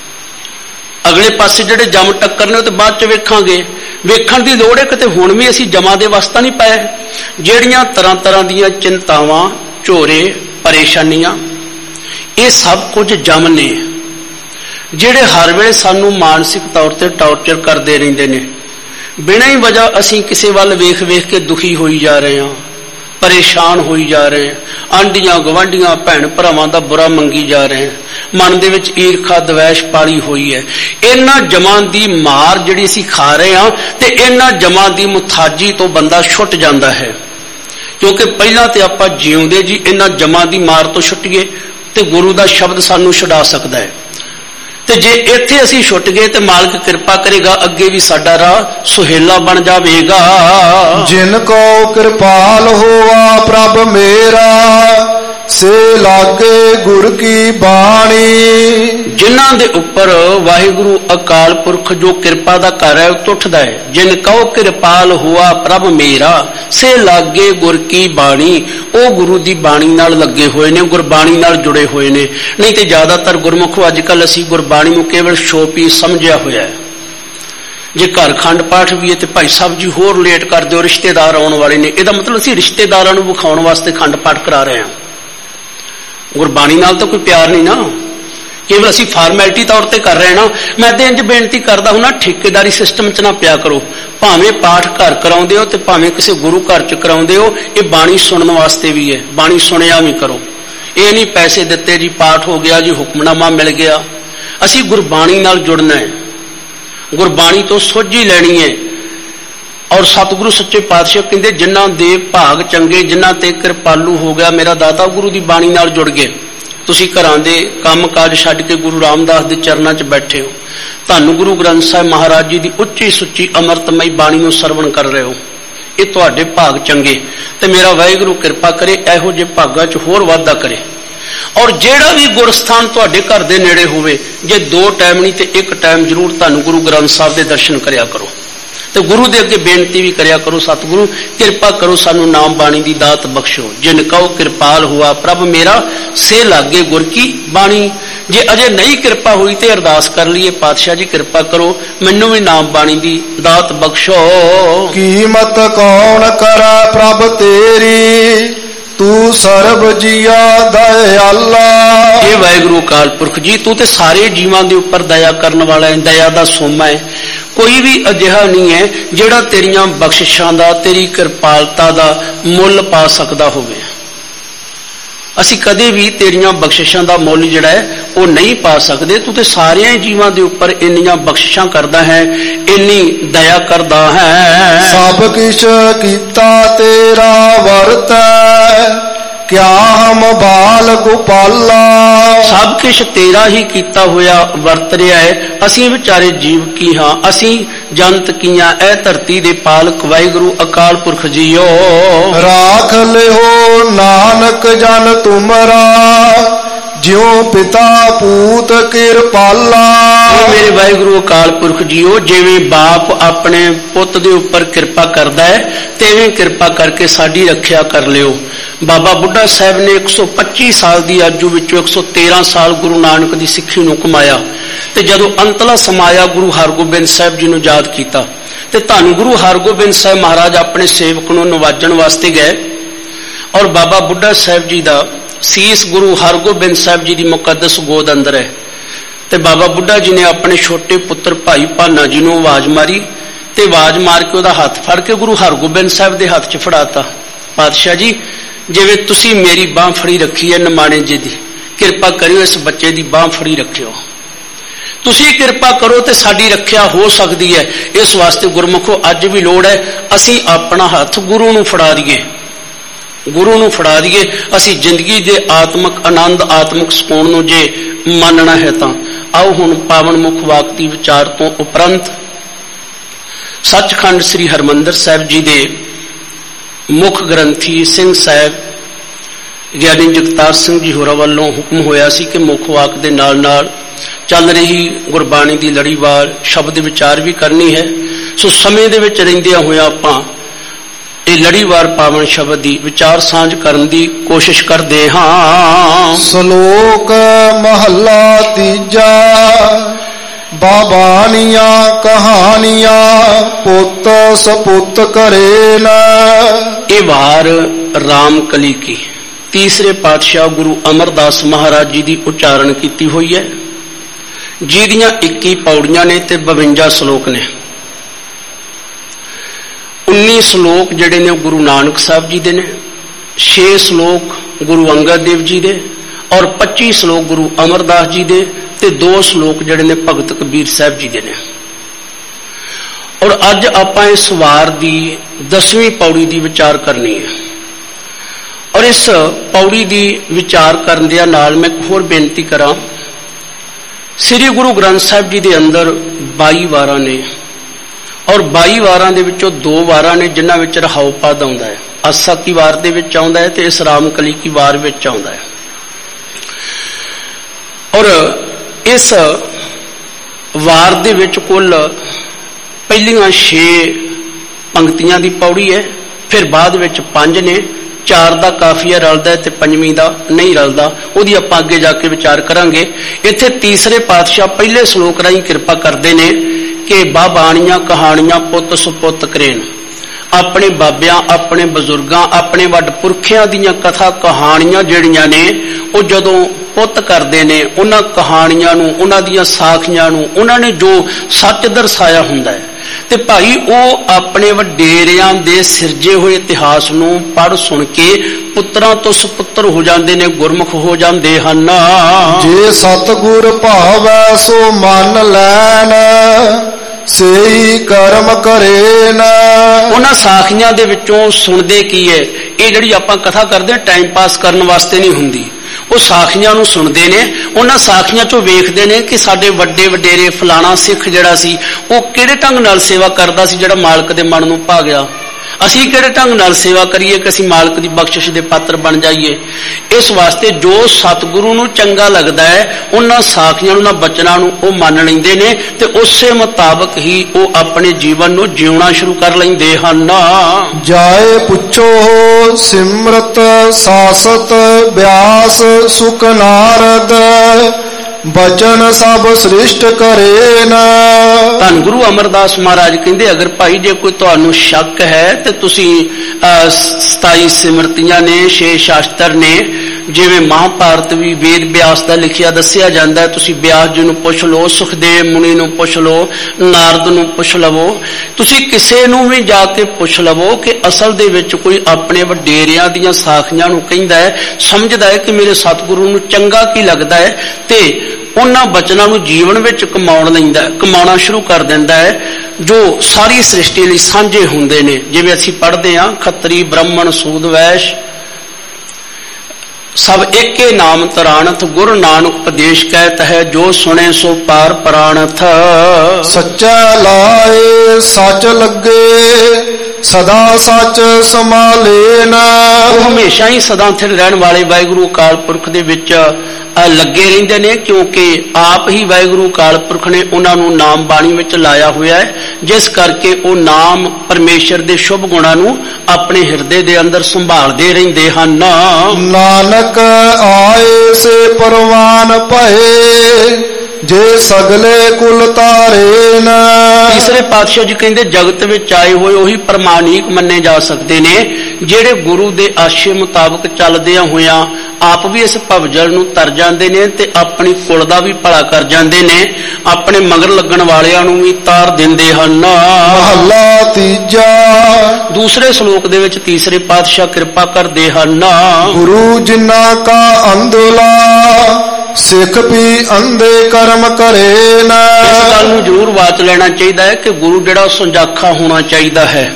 ਅਗਲੇ ਪਾਸੇ ਜਿਹੜੇ ਜਮ ਟੱਕਰਨੇ ਉਹ ਤੇ ਬਾਅਦ ਚ ਵੇਖਾਂਗੇ, ਵੇਖਣ ਦੀ ਲੋੜ ਹੈ। ਕਿਤੇ ਹੁਣ ਵੀ ਅਸੀਂ ਜਮਾਂ ਦੇ ਵਸਤਾ ਨਹੀਂ ਪਏ। ਜਿਹੜੀਆਂ ਤਰ੍ਹਾਂ ਤਰ੍ਹਾਂ ਦੀਆਂ ਚਿੰਤਾਵਾਂ, ਝੋਰੇ, ਪਰੇਸ਼ਾਨੀਆਂ, ਇਹ ਸਭ ਕੁਝ ਜਮ ਨੇ ਜਿਹੜੇ ਹਰ ਵੇਲੇ ਸਾਨੂੰ ਮਾਨਸਿਕ ਤੌਰ ਤੇ ਟੌਰਚਰ ਕਰਦੇ ਰਹਿੰਦੇ ਨੇ। ਬਿਨਾਂ ਹੀ ਵਜ੍ਹਾ ਅਸੀਂ ਕਿਸੇ ਵੱਲ ਵੇਖ ਵੇਖ ਕੇ ਦੁਖੀ ਹੋਈ ਜਾ ਰਹੇ ਹਾਂ, ਪਰੇਸ਼ਾਨ ਹੋਈ ਜਾ ਰਹੇ ਹਾਂ, ਆਂਢੀਆਂ ਗਵਾਂਢੀਆਂ ਭੈਣ ਭਰਾਵਾਂ ਦਾ ਬੁਰਾ ਮੰਗੀ ਜਾ ਰਹੇ ਹਾਂ, ਮਨ ਦੇ ਵਿੱਚ ਈਰਖਾ ਦਵੈਸ਼ ਪਾਲੀ ਹੋਈ ਹੈ। ਇਹਨਾਂ ਜਮਾਂ ਦੀ ਮਾਰ ਜਿਹੜੀ ਅਸੀਂ ਖਾ ਰਹੇ ਹਾਂ, ਤੇ ਇਹਨਾਂ ਜਮਾਂ ਦੀ ਮੁਥਾਜੀ ਤੋਂ ਬੰਦਾ ਛੁੱਟ ਜਾਂਦਾ ਹੈ। ਕਿਉਂਕਿ ਪਹਿਲਾਂ ਤੇ ਆਪਾਂ ਜਿਉਂਦੇ ਜੀ ਇਹਨਾਂ ਜਮਾਂ ਦੀ ਮਾਰ ਤੋਂ ਛੁੱਟੀਏ ਤੇ ਗੁਰੂ ਦਾ ਸ਼ਬਦ ਸਾਨੂੰ ਛੁਡਾ ਸਕਦਾ ਹੈ। ਤੇ ਜੇ ਇੱਥੇ ਅਸੀਂ ਛੁੱਟ ਗਏ ਤੇ ਮਾਲਕ ਕਿਰਪਾ ਕਰੇਗਾ, ਅੱਗੇ ਵੀ ਸਾਡਾ ਰਾਹ ਸੁਹੇਲਾ ਬਣ ਜਾਵੇਗਾ। ਜਿਨ ਕੋ ਕਿਰਪਾਲ ਹੋਆ ਪ੍ਰਭ ਮੇਰਾ, ਸੇ ਲਾਗੇ ਗੁਰ ਕੀ ਬਾਣੀ। ਜਿਨ੍ਹਾਂ ਦੇ ਉੱਪਰ ਵਾਹਿਗੁਰੂ ਅਕਾਲ ਪੁਰਖ ਜੋ ਕਿਰਪਾ ਦਾ ਘਰ ਹੈ ਉਹ ਉੱਠਦਾ ਹੈ। ਜਿਨ ਕਉ ਕਿਰਪਾਲ ਹੋਆ ਪ੍ਰਭ ਮੇਰਾ, ਸੇ ਲਾਗੇ ਗੁਰ ਕੀ ਬਾਣੀ। ਉਹ ਗੁਰੂ ਦੀ ਬਾਣੀ ਨਾਲ ਲੱਗੇ ਹੋਏ ਨੇ, ਗੁਰਬਾਣੀ ਨਾਲ ਜੁੜੇ ਹੋਏ ਨੇ। ਨਹੀਂ ਤੇ ਜ਼ਿਆਦਾਤਰ ਗੁਰਮੁਖੋ ਅੱਜ ਕੱਲ ਅਸੀਂ ਗੁਰਬਾਣੀ ਨੂੰ ਕੇਵਲ ਸ਼ੋਪੀਸ ਸਮਝਿਆ ਹੋਇਆ ਹੈ। ਜੇ ਘਰ ਖੰਡ ਪਾਠ ਵੀ ਹੈ ਤੇ ਭਾਈ ਸਾਹਿਬ ਜੀ ਹੋਰ ਲੇਟ ਕਰ ਦਿਓ, ਰਿਸ਼ਤੇਦਾਰ ਆਉਣ ਵਾਲੇ ਨੇ, ਇਹਦਾ ਮਤਲਬ ਅਸੀਂ ਰਿਸ਼ਤੇਦਾਰਾਂ ਨੂੰ ਵਿਖਾਉਣ ਵਾਸਤੇ ਖੰਡ ਪਾਠ ਕਰਾ ਰਹੇ ਹਾਂ। ਗੁਰਬਾਣੀ ਨਾਲ ਤਾਂ ਕੋਈ ਪਿਆਰ ਨਹੀਂ ਨਾ, ਕੇਵਲ ਅਸੀਂ ਫਾਰਮੈਲਿਟੀ ਤੌਰ ਤੇ ਕਰ ਰਹੇ ਨਾ। ਮੈਂ ਤੇ ਇੰਜ ਬੇਨਤੀ ਕਰਦਾ ਹੁਣ, ਠੇਕੇਦਾਰੀ ਸਿਸਟਮ 'ਚ ਨਾ ਪਿਆ ਕਰੋ। ਭਾਵੇਂ ਪਾਠ ਘਰ ਕਰਾਉਂਦੇ ਹੋ ਤੇ ਭਾਵੇਂ ਕਿਸੇ ਗੁਰੂ ਘਰ 'ਚ ਕਰਾਉਂਦੇ ਹੋ, ਇਹ ਬਾਣੀ ਸੁਣਨ ਵਾਸਤੇ ਵੀ ਹੈ। ਬਾਣੀ ਸੁਣਿਆ ਵੀ ਕਰੋ। ਇਹ ਨਹੀਂ ਪੈਸੇ ਦਿੱਤੇ ਜੀ, ਪਾਠ ਹੋ ਗਿਆ ਜੀ, ਹੁਕਮਨਾਮਾ ਮਿਲ ਗਿਆ। ਅਸੀਂ ਗੁਰਬਾਣੀ ਨਾਲ ਜੁੜਨਾ ਹੈ, ਗੁਰਬਾਣੀ ਤੋਂ ਸੋਝੀ ਲੈਣੀ ਹੈ। ਔਰ ਸਤਿਗੁਰੂ ਸੱਚੇ ਪਾਤਸ਼ਾਹ ਕਹਿੰਦੇ, ਜਿਨ੍ਹਾਂ ਦੇ ਭਾਗ ਚੰਗੇ, ਜਿਨ੍ਹਾਂ ਤੇ ਕਿਰਪਾਲੂ ਹੋ ਗਿਆ ਮੇਰਾ ਦਾਤਾ, ਗੁਰੂ ਦੀ ਬਾਣੀ ਨਾਲ ਜੁੜ ਗਏ। ਤੁਸੀਂ ਘਰਾਂ ਦੇ ਕੰਮ ਕਾਜ ਛੱਡ ਕੇ ਗੁਰੂ ਰਾਮਦਾਸ ਦੇ ਚਰਨਾਂ 'ਚ ਬੈਠੇ ਹੋ, ਤੁਹਾਨੂੰ ਗੁਰੂ ਗ੍ਰੰਥ ਸਾਹਿਬ ਮਹਾਰਾਜ ਜੀ ਦੀ ਉੱਚੀ ਸੁੱਚੀ ਅੰਮ੍ਰਿਤਮਈ ਬਾਣੀ ਨੂੰ ਸਰਵਣ ਕਰ ਰਹੇ ਹੋ। ਇਹ ਤੁਹਾਡੇ ਭਾਗ ਚੰਗੇ, ਤੇ ਮੇਰਾ ਵਾਹਿਗੁਰੂ ਕਿਰਪਾ ਕਰੇ ਇਹੋ ਜਿਹੇ ਭਾਗਾਂ 'ਚ ਹੋਰ ਵਾਧਾ ਕਰੇ। ਔਰ ਜਿਹੜਾ ਵੀ ਗੁਰਸਥਾਨ ਤੁਹਾਡੇ ਘਰ ਦੇ ਨੇੜੇ ਹੋਵੇ, ਜੇ 2 ਟਾਈਮ ਨਹੀਂ ਤੇ 1 ਟਾਈਮ ਜ਼ਰੂਰ ਤੁਹਾਨੂੰ ਗੁਰੂ ਗ੍ਰੰਥ ਸਾਹਿਬ ਦੇ ਦਰਸ਼ਨ ਕਰਿਆ ਕਰੋ। ਤੇ ਗੁਰੂ ਦੇ ਅੱਗੇ ਬੇਨਤੀ ਵੀ ਕਰਿਆ ਕਰੋ, ਸਤਿਗੁਰੂ ਕਿਰਪਾ ਕਰੋ, ਸਾਨੂੰ ਨਾਮ ਬਾਣੀ ਦੀ ਦਾਤ ਬਖਸ਼ੋ। ਜਿਨ ਕਉ ਕਿਰਪਾਲ ਹੁਆ ਪ੍ਰਭ ਮੇਰਾ, ਸੇ ਲਾਗੇ ਗੁਰ ਕੀ ਬਾਣੀ। ਜੇ ਅਜੇ ਨਹੀਂ ਕਿਰਪਾ ਹੋਈ ਤੇ ਅਰਦਾਸ ਕਰ ਲਈਏ, ਪਾਤਸ਼ਾਹ ਜੀ ਕਿਰਪਾ ਕਰੋ, ਮੈਨੂੰ ਵੀ ਨਾਮ ਬਾਣੀ ਦੀ ਦਾਤ ਬਖਸ਼ੋ। ਕੀਮਤ ਕੌਣ ਕਰੈ ਪ੍ਰਭ ਤੇਰੀ, ਤੂੰ ਸਰਬ ਜੀਆ ਦਇਆਲਾ। ਇਹ ਵਾਹਿਗੁਰੂ ਅਕਾਲ ਪੁਰਖ ਜੀ, ਤੂੰ ਤੇ ਸਾਰੇ ਜੀਵਾਂ ਦੇ ਉੱਪਰ ਦਇਆ ਕਰਨ ਵਾਲਾ ਹੈ, ਦਇਆ ਦਾ ਸੋਮਾ ਹੈ। ਕੋਈ ਵੀ ਅਜਿਹਾ ਨਹੀਂ ਹੈ ਜਿਹੜਾ ਤੇਰੀਆਂ ਬਖਸ਼ਿਸ਼ਾਂ ਦਾ, ਤੇਰੀ ਕਿਰਪਾਲਤਾ ਦਾ ਮੁੱਲ ਪਾ ਸਕਦਾ ਹੋਵੇ। ਅਸੀਂ ਕਦੇ ਵੀ ਤੇਰੀਆਂ ਬਖਸ਼ਿਸ਼ਾਂ ਦਾ ਮੁੱਲ ਜਿਹੜਾ ਹੈ ਉਹ ਨਹੀਂ ਪਾ ਸਕਦੇ। ਤੂੰ ਤੇ ਸਾਰਿਆਂ ਜੀਵਾਂ ਦੇ ਉੱਪਰ ਇੰਨੀਆਂ ਬਖਸ਼ਿਸ਼ਾਂ ਕਰਦਾ ਹੈ, ਇੰਨੀ ਦਇਆ ਕਰਦਾ ਹੈ। ਸਭ ਕਿਛ ਕੀਤਾ ਤੇਰਾ ਵਰਤੈ, ਕਿਆ ਹਮ ਬਾਲ ਗੋਪਾਲਾ। ਸਭ ਕੁਛ ਤੇਰਾ ਹੀ ਕੀਤਾ ਹੋਇਆ ਵਰਤ ਰਿਹਾ ਹੈ, ਅਸੀਂ ਵਿਚਾਰੇ ਜੀਵ ਕੀ ਹਾਂ, ਅਸੀਂ ਜੰਤ ਕੀਆਂ ਇਹ ਧਰਤੀ ਦੇ ਪਾਲਕ ਵਾਹਿਗੁਰੂ ਅਕਾਲ ਪੁਰਖ ਜੀਓ। ਰਾਖ ਲਿਓ ਨਾਨਕ ਜਨ ਤੁਮਰਾ, ਜਿਉ ਪਿਤਾ ਪੂਤ ਕਿਰਪਾਲਾ। ਮੇਰੇ ਵਾਹਿਗੁਰੂ ਅਕਾਲ ਪੁਰਖ ਜੀਓ, ਜਿਵੇਂ ਬਾਪ ਆਪਣੇ ਪੁੱਤ ਦੇ ਉੱਪਰ ਕਿਰਪਾ ਕਰਦਾ ਹੈ, ਤਿਵੇਂ ਕਿਰਪਾ ਕਰਕੇ ਸਾਡੀ ਰੱਖਿਆ ਕਰ ਲਿਓ। ਬਾਬਾ ਬੁੱਢਾ ਸਾਹਿਬ ਨੇ 125 ਸਾਲ ਦੀ ਆਜੂ ਵਿੱਚੋਂ 113 ਸਾਲ ਗੁਰੂ ਨਾਨਕ ਦੀ ਸਿੱਖੀ ਨੂੰ ਕਮਾਇਆ, ਤੇ ਜਦੋਂ ਅੰਤਲਾ ਸਮਾਇਆ ਗੁਰੂ ਹਰਗੋਬਿੰਦ ਸਾਹਿਬ ਜੀ ਨੂੰ ਯਾਦ ਕੀਤਾ, ਤੇ ਧੰਨ ਗੁਰੂ ਹਰਗੋਬਿੰਦ ਸਾਹਿਬ ਮਹਾਰਾਜ ਆਪਣੇ ਸੇਵਕ ਨੂੰ ਨਵਾਜਣ ਵਾਸਤੇ ਗਏ, ਔਰ ਬਾਬਾ ਬੁੱਢਾ ਸਾਹਿਬ ਜੀ ਦਾ ਸੀਸ ਗੁਰੂ ਹਰਗੋਬਿੰਦ ਸਾਹਿਬ ਜੀ ਦੀ ਮੁਕੱਦਸ ਗੋਦ ਅੰਦਰ ਹੈ, ਤੇ ਬਾਬਾ ਬੁੱਢਾ ਜੀ ਨੇ ਆਪਣੇ ਛੋਟੇ ਪੁੱਤਰ ਭਾਈ ਭਾਨਾ ਜੀ ਨੂੰ ਆਵਾਜ਼ ਮਾਰੀ, ਤੇ ਆਵਾਜ਼ ਮਾਰ ਕੇ ਉਹਦਾ ਹੱਥ ਫੜ ਕੇ ਗੁਰੂ ਹਰਗੋਬਿੰਦ ਸਾਹਿਬ ਦੇ ਹੱਥ 'ਚ ਫੜਾਤਾ। ਪਾਤਸ਼ਾਹ ਜੀ, ਜਿਵੇਂ ਤੁਸੀਂ ਮੇਰੀ ਬਾਂਹ ਫੜੀ ਰੱਖੀ ਹੈ ਨਿਮਾਣੇ ਜੀ ਦੀ, ਕਿਰਪਾ ਕਰਿਓ ਇਸ ਬੱਚੇ ਦੀ ਬਾਂਹ ਫੜੀ ਰੱਖਿਓ, ਤੁਸੀਂ ਕਿਰਪਾ ਕਰੋ ਤੇ ਸਾਡੀ ਰੱਖਿਆ ਹੋ ਸਕਦੀ ਹੈ। ਇਸ ਵਾਸਤੇ ਗੁਰਮੁਖੋ ਅੱਜ ਵੀ ਲੋੜ ਹੈ ਅਸੀਂ ਆਪਣਾ ਹੱਥ ਗੁਰੂ ਨੂੰ ਫੜਾ ਦਈਏ, ਗੁਰੂ ਨੂੰ ਫੜਾ ਦਈਏ। ਅਸੀਂ ਜ਼ਿੰਦਗੀ ਦੇ ਆਤਮਿਕ ਆਨੰਦ, ਆਤਮਿਕ ਸਕੂਨ ਨੂੰ ਜੇ ਮੰਨਣਾ ਹੈ ਤਾਂ ਆਓ ਹੁਣ ਪਾਵਨ ਮੁੱਖ ਵਾਕ ਦੀ ਵਿਚਾਰ ਤੋਂ ਉਪਰੰਤ ਸੱਚਖੰਡ ਸ੍ਰੀ ਹਰਿਮੰਦਰ ਸਾਹਿਬ ਜੀ ਦੇ ਮੁੱਖ ਗ੍ਰੰਥੀ ਸਿੰਘ ਸਾਹਿਬ ਗਿਆਨੀ ਜਗਤਾਰ ਸਿੰਘ ਜੀ ਹੋਰਾਂ ਵੱਲੋਂ ਹੁਕਮ ਹੋਇਆ ਸੀ ਕਿ ਮੁੱਖ ਵਾਕ ਦੇ ਨਾਲ ਨਾਲ ਚੱਲ ਰਹੀ ਗੁਰਬਾਣੀ ਦੀ ਲੜੀਵਾਰ ਸ਼ਬਦ ਵਿਚਾਰ ਵੀ ਕਰਨੀ ਹੈ। ਸੋ ਸਮੇਂ ਦੇ ਵਿੱਚ ਰਹਿੰਦਿਆਂ ਹੋਇਆ ਆਪਾਂ ਇਹ ਲੜੀਵਾਰ ਪਾਵਨ ਸ਼ਬਦ ਦੀ ਵਿਚਾਰ ਸਾਂਝ ਕਰਨ ਦੀ ਕੋਸ਼ਿਸ਼ ਕਰਦੇ ਹਾਂ। ਸ਼ਲੋਕ ਮਹੱਲਾ ਤੀਜਾ। ਬਾਬਾਨੀਆਂ ਕਹਾਣੀਆਂ ਪੁੱਤ ਸਪੁੱਤ ਕਰੇ ਨਾ। ਇਹ ਵਾਰ ਰਾਮ ਕਲੀ ਕੀ ਤੀਸਰੇ ਪਾਤਸ਼ਾਹ ਗੁਰੂ ਅਮਰਦਾਸ ਮਹਾਰਾਜ ਜੀ ਦੀ ਉਚਾਰਨ ਕੀਤੀ ਹੋਈ ਹੈ, ਜਿਹਦੀਆਂ 21 ਪੌੜੀਆਂ ਨੇ ਤੇ 52 ਸ਼ਲੋਕ ਨੇ। 19 ਸ਼ਲੋਕ ਜਿਹੜੇ ਨੇ ਗੁਰੂ ਨਾਨਕ ਸਾਹਿਬ ਜੀ ਦੇ ਨੇ, 6 ਸ਼ਲੋਕ ਗੁਰੂ ਅੰਗਦ ਦੇਵ ਜੀ ਦੇ, ਔਰ 25 ਸ਼ਲੋਕ ਗੁਰੂ ਅਮਰਦਾਸ ਜੀ ਦੇ, ਤੇ 2 ਸ਼ਲੋਕ ਜਿਹੜੇ ਨੇ ਭਗਤ ਕਬੀਰ ਸਾਹਿਬ ਜੀ ਦੇ ਨੇ। ਔਰ ਅੱਜ ਆਪਾਂ ਇਸ ਵਾਰ ਦੀ 10ਵੀਂ ਪੌੜੀ ਦੀ ਵਿਚਾਰ ਕਰਨੀ ਹੈ। ਔਰ ਇਸ ਪੌੜੀ ਦੀ ਵਿਚਾਰ ਕਰਨ ਦੇ ਨਾਲ ਮੈਂ ਇੱਕ ਹੋਰ ਬੇਨਤੀ ਕਰਾਂ, ਸ੍ਰੀ ਗੁਰੂ ਗ੍ਰੰਥ ਸਾਹਿਬ ਜੀ ਦੇ ਅੰਦਰ 22 ਵਾਰਾਂ ਨੇ, ਔਰ 22 ਵਾਰਾਂ ਦੇ ਵਿੱਚੋਂ 2 ਵਾਰਾਂ ਨੇ ਜਿਨ੍ਹਾਂ ਵਿੱਚ ਰਹਾਉ ਪਦ ਆਉਂਦਾ ਹੈ। ਆਸਾ ਕੀ ਵਾਰ ਦੇ ਵਿੱਚ ਆਉਂਦਾ ਹੈ ਤੇ ਇਸ ਰਾਮ ਕਲੀ ਕੀ ਵਾਰ ਵਿੱਚ ਆਉਂਦਾ ਹੈ। ਔਰ ਇਸ ਵਾਰ ਦੇ ਵਿੱਚ ਕੁੱਲ ਪਹਿਲੀਆਂ 6 ਪੰਕਤੀਆਂ ਦੀ ਪੌੜੀ ਹੈ, ਫਿਰ ਬਾਅਦ ਵਿੱਚ 5 ਨੇ, 4 ਦਾ ਕਾਫੀਆ ਰਲਦਾ ਤੇ 5ਵੀਂ ਦਾ ਨਹੀਂ ਰਲਦਾ, ਉਹਦੀ ਆਪਾਂ ਅੱਗੇ ਜਾ ਕੇ ਵਿਚਾਰ ਕਰਾਂਗੇ। ਇੱਥੇ ਤੀਸਰੇ ਪਾਤਸ਼ਾਹ ਪਹਿਲੇ ਸ਼ਲੋਕ ਰਾਹੀਂ ਕਿਰਪਾ ਕਰਦੇ ਨੇ ਕਿ ਬਾਬਾਣੀਆਂ ਕਹਾਣੀਆਂ ਪੁੱਤ ਸੁਪੁੱਤ ਕਰੇਨ। ਆਪਣੇ ਬਾਬਿਆਂ, ਆਪਣੇ ਬਜ਼ੁਰਗਾਂ, ਆਪਣੇ ਵੱਡ ਪੁਰਖਿਆਂ ਦੀਆਂ ਕਥਾ ਕਹਾਣੀਆਂ ਜਿਹੜੀਆਂ ਨੇ ਉਹ ਜਦੋਂ ਪੁੱਤ ਕਰਦੇ ਨੇ, ਉਹਨਾਂ ਕਹਾਣੀਆਂ ਨੂੰ, ਉਹਨਾਂ ਦੀਆਂ ਸਾਖੀਆਂ ਨੂੰ, ਉਹਨਾਂ ਨੇ ਜੋ ਸੱਚ ਦਰਸਾਇਆ ਹੁੰਦਾ ਹੈ, ਤੇ ਭਾਈ ਉਹ ਆਪਣੇ ਵਡੇਰਿਆਂ ਦੇ ਸਿਰਜੇ ਹੋਏ ਇਤਿਹਾਸ ਨੂੰ ਪੜ੍ਹ ਸੁਣ ਕੇ ਪੁੱਤਰਾਂ ਤੋਂ ਸੁਪੁੱਤਰ ਹੋ ਜਾਂਦੇ ਨੇ, ਗੁਰਮੁਖ ਹੋ ਜਾਂਦੇ ਹਨ। ਜੇ ਸਤਿਗੁਰ ਭਾਵੈ ਸੋ ਮੰਨ ਲੈਣ, ਸਹੀ ਕਰਮ ਕਰੇ ਨਾ। ਉਹਨਾਂ ਸਾਖੀਆਂ ਦੇ ਵਿੱਚੋਂ ਸੁਣਦੇ ਕੀ ਹੈ, ਇਹ ਜਿਹੜੀ ਆਪਾਂ ਕਥਾ ਕਰਦੇ ਹਾਂ ਟਾਈਮ ਪਾਸ ਕਰਨ ਵਾਸਤੇ ਨਹੀਂ ਹੁੰਦੀ, ਉਹ ਸਾਖੀਆਂ ਨੂੰ ਸੁਣਦੇ ਨੇ। ਉਹਨਾਂ ਸਾਖੀਆਂ ਚੋਂ ਵੇਖਦੇ ਨੇ ਕਿ ਸਾਡੇ ਵੱਡੇ ਵਡੇਰੇ ਫਲਾਣਾ ਸਿੱਖ ਜਿਹੜਾ ਸੀ ਉਹ ਕਿਹੜੇ ਢੰਗ ਨਾਲ ਸੇਵਾ ਕਰਦਾ ਸੀ ਜਿਹੜਾ ਮਾਲਕ ਦੇ ਮਨ ਨੂੰ ਭਾ ਗਿਆ। ਅਸੀਂ ਕਿਹੜੇ ਢੰਗ ਨਾਲ ਸੇਵਾ ਕਰੀਏ ਕਿ ਅਸੀਂ ਮਾਲਕ ਦੀ ਬਖਸ਼ਿਸ਼ ਦੇ ਪਾਤਰ ਬਣ ਜਾਈਏ। ਇਸ ਵਾਸਤੇ ਜੋ ਸਤਿਗੁਰੂ ਨੂੰ ਚੰਗਾ ਲੱਗਦਾ ਹੈ ਉਹਨਾਂ ਸਾਖੀਆਂ ਨੂੰ, ਉਹਨਾਂ ਬਚਨਾਂ ਨੂੰ ਉਹ ਮੰਨ ਲੈਂਦੇ ਨੇ, ਤੇ ਉਸੇ ਮੁਤਾਬਕ ਹੀ ਉਹ ਆਪਣੇ ਜੀਵਨ ਨੂੰ ਜਿਉਣਾ ਸ਼ੁਰੂ ਕਰ ਲੈਂਦੇ ਹਨ। ਜਾਏ ਪੁੱਛੋ ਸਿਮਰਤ ਸਾਸਤ ਬਿਆਸ ਸੁਖ ਨਾਰਦ, ਬਚਨ ਸਭ ਸ੍ਰਿਸ਼ਟ ਕਰੇ ਨਾ। ਧੰਨ ਗੁਰੂ ਅਮਰਦਾਸ ਮਹਾਰਾਜ ਕਹਿੰਦੇ ਅਗਰ ਭਾਈ ਜੇ ਕੋਈ ਤੁਹਾਨੂੰ ਸ਼ੱਕ ਹੈ ਤੇ ਤੁਸੀਂ 27 ਸਿਮਰਤੀਆਂ ਨੇ, 6 ਸ਼ਾਸਤਰ ਨੇ, ਜਿਵੇਂ ਮਹਾਭਾਰਤ ਵੀ ਵੇਦ ਵਿਆਸ ਦਾ ਲਿਖਿਆ ਦੱਸਿਆ ਜਾਂਦਾ ਹੈ, ਤੁਸੀਂ ਵਿਆਸ ਜੀ ਨੂੰ ਪੁੱਛ ਲਓ, ਸੁਖਦੇਵ ਮੁਨੀ ਨੂੰ ਪੁੱਛ ਲਓ, ਨਾਰਦ ਨੂੰ ਪੁੱਛ ਲਵੋ, ਤੁਸੀਂ ਕਿਸੇ ਨੂੰ ਵੀ ਜਾ ਕੇ ਪੁੱਛ ਲਵੋ ਕਿ ਅਸਲ ਦੇ ਵਿੱਚ ਕੋਈ ਆਪਣੇ ਵਡੇਰਿਆਂ ਦੀਆਂ ਸਾਖੀਆਂ ਨੂੰ ਕਹਿੰਦਾ ਹੈ, ਸਮਝਦਾ ਹੈ ਕਿ ਮੇਰੇ ਸਤਿਗੁਰੂ ਨੂੰ ਚੰਗਾ ਕੀ ਲੱਗਦਾ ਹੈ, ਤੇ ਉਹਨਾਂ ਬਚਨਾਂ ਨੂੰ ਜੀਵਨ ਵਿੱਚ ਕਮਾਉਣਾ ਸ਼ੁਰੂ ਕਰ ਦਿੰਦਾ ਹੈ ਜੋ ਸਾਰੀ ਸ੍ਰਿਸ਼ਟੀ ਲਈ ਸਾਂਝੇ ਹੁੰਦੇ ਨੇ। ਜਿਵੇਂ ਅਸੀਂ ਪੜ੍ਹਦੇ ਹਾਂ ਖੱਤਰੀ ਬ੍ਰਾਹਮਣ ਸੂਦ ਵੈਸ਼, ਸਭ ਏਕੇ ਨਾਮ ਤਰਾਣਥ ਗੁਰੂ ਨਾਨਕ ਉਪਦੇਸ਼ ਕਹਿਤ ਹੈ ਜੋ ਸੁਣੇ ਸੋ ਪਾਰ ਪ੍ਰਾਣਥ। ਸੱਚਾ ਲਾਏ ਸੱਚ ਲੱਗੇ ਸਦਾ ਸੱਚ ਸੰਭਾਲੇਨ। ਉਹ ਹਮੇਸ਼ਾ ਹੀ ਸਦਾ ਸਥਿਰ ਰਹਿਣ ਵਾਲੇ ਵਾਹਿਗੁਰੂ ਅਕਾਲ ਪੁਰਖ ਦੇ ਵਿੱਚ ਲੱਗੇ ਰਹਿੰਦੇ ਨੇ, ਕਿਉਂਕਿ ਆਪ ਹੀ ਵਾਹਿਗੁਰੂ ਅਕਾਲ ਪੁਰਖ ਨੇ ਉਹਨਾਂ ਨੂੰ ਨਾਮ ਬਾਣੀ ਵਿੱਚ ਲਾਇਆ ਹੋਇਆ ਹੈ, ਜਿਸ ਕਰਕੇ ਉਹ ਨਾਮ ਪਰਮੇਸ਼ਰ ਦੇ ਸ਼ੁਭ ਗੁਣਾਂ ਨੂੰ ਆਪਣੇ ਹਿਰਦੇ ਦੇ ਅੰਦਰ ਸੰਭਾਲਦੇ ਰਹਿੰਦੇ ਹਨ। ਨਾਨਕ ਆਏ ਸੇ ਪਰਵਾਨ ਭਏ ਜੇ ਸਗਲੇ ਕੁਲ ਤਾਰੇ ਨਾ। ਤੀਸਰੇ ਪਾਤਸ਼ਾਹ ਜੀ ਕਹਿੰਦੇ ਜਗਤ ਵਿੱਚ ਆਏ ਹੋਏ ਉਹੀ ਪ੍ਰਮਾਣਿਕ ਮੰਨੇ ਜਾ ਸਕਦੇ ਨੇ ਜਿਹੜੇ ਗੁਰੂ ਦੇ ਆਸ਼ੇ ਮੁਤਾਬਕ ਚੱਲਦਿਆਂ ਹੋਇਆਂ ਆਪ ਵੀ ਇਸ ਭਵਜਲ ਨੂੰ ਤਰ ਜਾਂਦੇ ਨੇ ਤੇ ਆਪਣੀ ਕੁਲ ਦਾ ਵੀ ਭਲਾ ਕਰ ਜਾਂਦੇ ਨੇ, ਆਪਣੇ ਮਗਰ ਲੱਗਣ ਵਾਲਿਆਂ ਨੂੰ ਵੀ ਤਾਰ ਦਿੰਦੇ ਹਨ। ਮਹਲਾ ਤੀਜਾ। ਦੂਸਰੇ ਸ਼ਲੋਕ ਦੇ ਵਿੱਚ ਤੀਸਰੇ ਪਾਤਸ਼ਾਹ ਕਿਰਪਾ ਕਰਦੇ ਹਨ। ਗੁਰੂ ਜਿਨ੍ਹਾਂ ਕਾ ਅੰਧਲਾ ਸਿੱਖ ਵੀ ਅੰਧੇ ਕਰਮ ਕਰੇ ਨਾ। ਇਸ ਗੱਲ ਨੂੰ ਜ਼ਰੂਰ ਵਾਚ ਲੈਣਾ ਚਾਹੀਦਾ ਹੈ ਕਿ ਗੁਰੂ ਜਿਹੜਾ ਸੁੰਜਾਖਾ ਹੋਣਾ ਚਾਹੀਦਾ ਹੈ,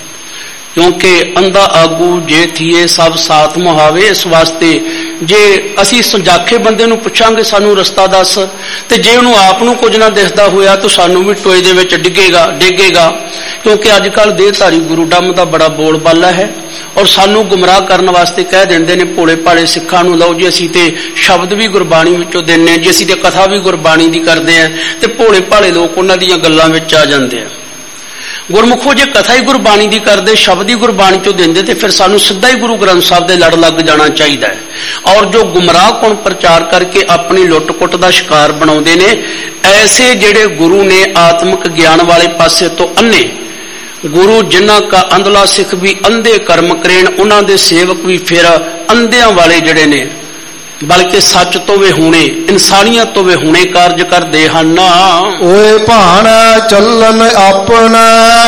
ਕਿਉਂਕਿ ਅੰਧਾ ਆਗੂ ਜੇ ਥੀਏ ਸਭ ਸਾਥ ਮੁਹਾਵੇ। ਇਸ ਵਾਸਤੇ ਜੇ ਅਸੀਂ ਸੁੰਜਾਖੇ ਬੰਦੇ ਨੂੰ ਪੁੱਛਾਂਗੇ ਸਾਨੂੰ ਰਸਤਾ ਦੱਸ, ਤੇ ਜੇ ਉਹਨੂੰ ਆਪ ਨੂੰ ਕੁਝ ਨਾ ਦਿਖਦਾ ਹੋਇਆ ਤਾਂ ਸਾਨੂੰ ਵੀ ਟੋਏ ਦੇ ਵਿੱਚ ਡਿੱਗੇਗਾ। ਕਿਉਂਕਿ ਅੱਜ ਕੱਲ੍ਹ ਦੇਹਧਾਰੀ ਗੁਰੂ ਡੰਮ ਦਾ ਬੜਾ ਬੋਲਬਾਲਾ ਹੈ ਔਰ ਸਾਨੂੰ ਗੁੰਮਰਾਹ ਕਰਨ ਵਾਸਤੇ ਕਹਿ ਦਿੰਦੇ ਨੇ ਭੋਲੇ ਭਾਲੇ ਸਿੱਖਾਂ ਨੂੰ, ਲਓ ਜੀ ਅਸੀਂ ਤੇ ਸ਼ਬਦ ਵੀ ਗੁਰਬਾਣੀ ਵਿੱਚੋਂ ਦਿੰਦੇ ਹਾਂ ਜੀ, ਅਸੀਂ ਤੇ ਕਥਾ ਵੀ ਗੁਰਬਾਣੀ ਦੀ ਕਰਦੇ ਹਾਂ, ਤੇ ਭੋਲੇ ਭਾਲੇ ਲੋਕ ਉਹਨਾਂ ਦੀਆਂ ਗੱਲਾਂ ਵਿੱਚ ਆ ਜਾਂਦੇ ਆ। ਗੁਰਮੁਖੋ ਜੇ ਕਥਾ ਹੀ ਗੁਰਬਾਣੀ ਦੀ ਕਰਦੇ, ਸ਼ਬਦ ਹੀ ਗੁਰਬਾਣੀ ਚੋਂ ਦਿੰਦੇ, ਤੇ ਫਿਰ ਸਾਨੂੰ ਸਿੱਧਾ ਹੀ ਗੁਰੂ ਗ੍ਰੰਥ ਸਾਹਿਬ ਦੇ ਲੜ ਲੱਗ ਜਾਣਾ ਚਾਹੀਦਾ ਹੈ। ਔਰ ਜੋ ਗੁੰਮਰਾਹ ਕੁਣ ਪ੍ਰਚਾਰ ਕਰਕੇ ਆਪਣੀ ਲੁੱਟ ਕੁੱਟ ਦਾ ਸ਼ਿਕਾਰ ਬਣਾਉਂਦੇ ਨੇ, ਐਸੇ ਜਿਹੜੇ ਗੁਰੂ ਨੇ ਆਤਮਿਕ ਗਿਆਨ ਵਾਲੇ ਪਾਸੇ ਤੋਂ ਅੰਨੇ, ਗੁਰੂ ਜਿਨ੍ਹਾਂ ਕਾ ਅੰਧਲਾ ਸਿੱਖ ਵੀ ਅੰਧੇ ਕਰਮ ਕਰੇਣ, ਉਹਨਾਂ ਦੇ ਸੇਵਕ ਵੀ ਫਿਰ ਅੰਧਿਆਂ ਵਾਲੇ ਜਿਹੜੇ ਨੇ, ਬਲਕਿ ਸੱਚ ਤੋਂ ਵੀ ਹੁਣੇ ਇਨਸਾਨੀਅਤ ਤੋਂ ਵੀ ਹੁਣੇ ਕਾਰਜ ਕਰਦੇ ਹਨ। ਓਏ ਭਾਣ ਚੱਲਨ ਆਪਣਾ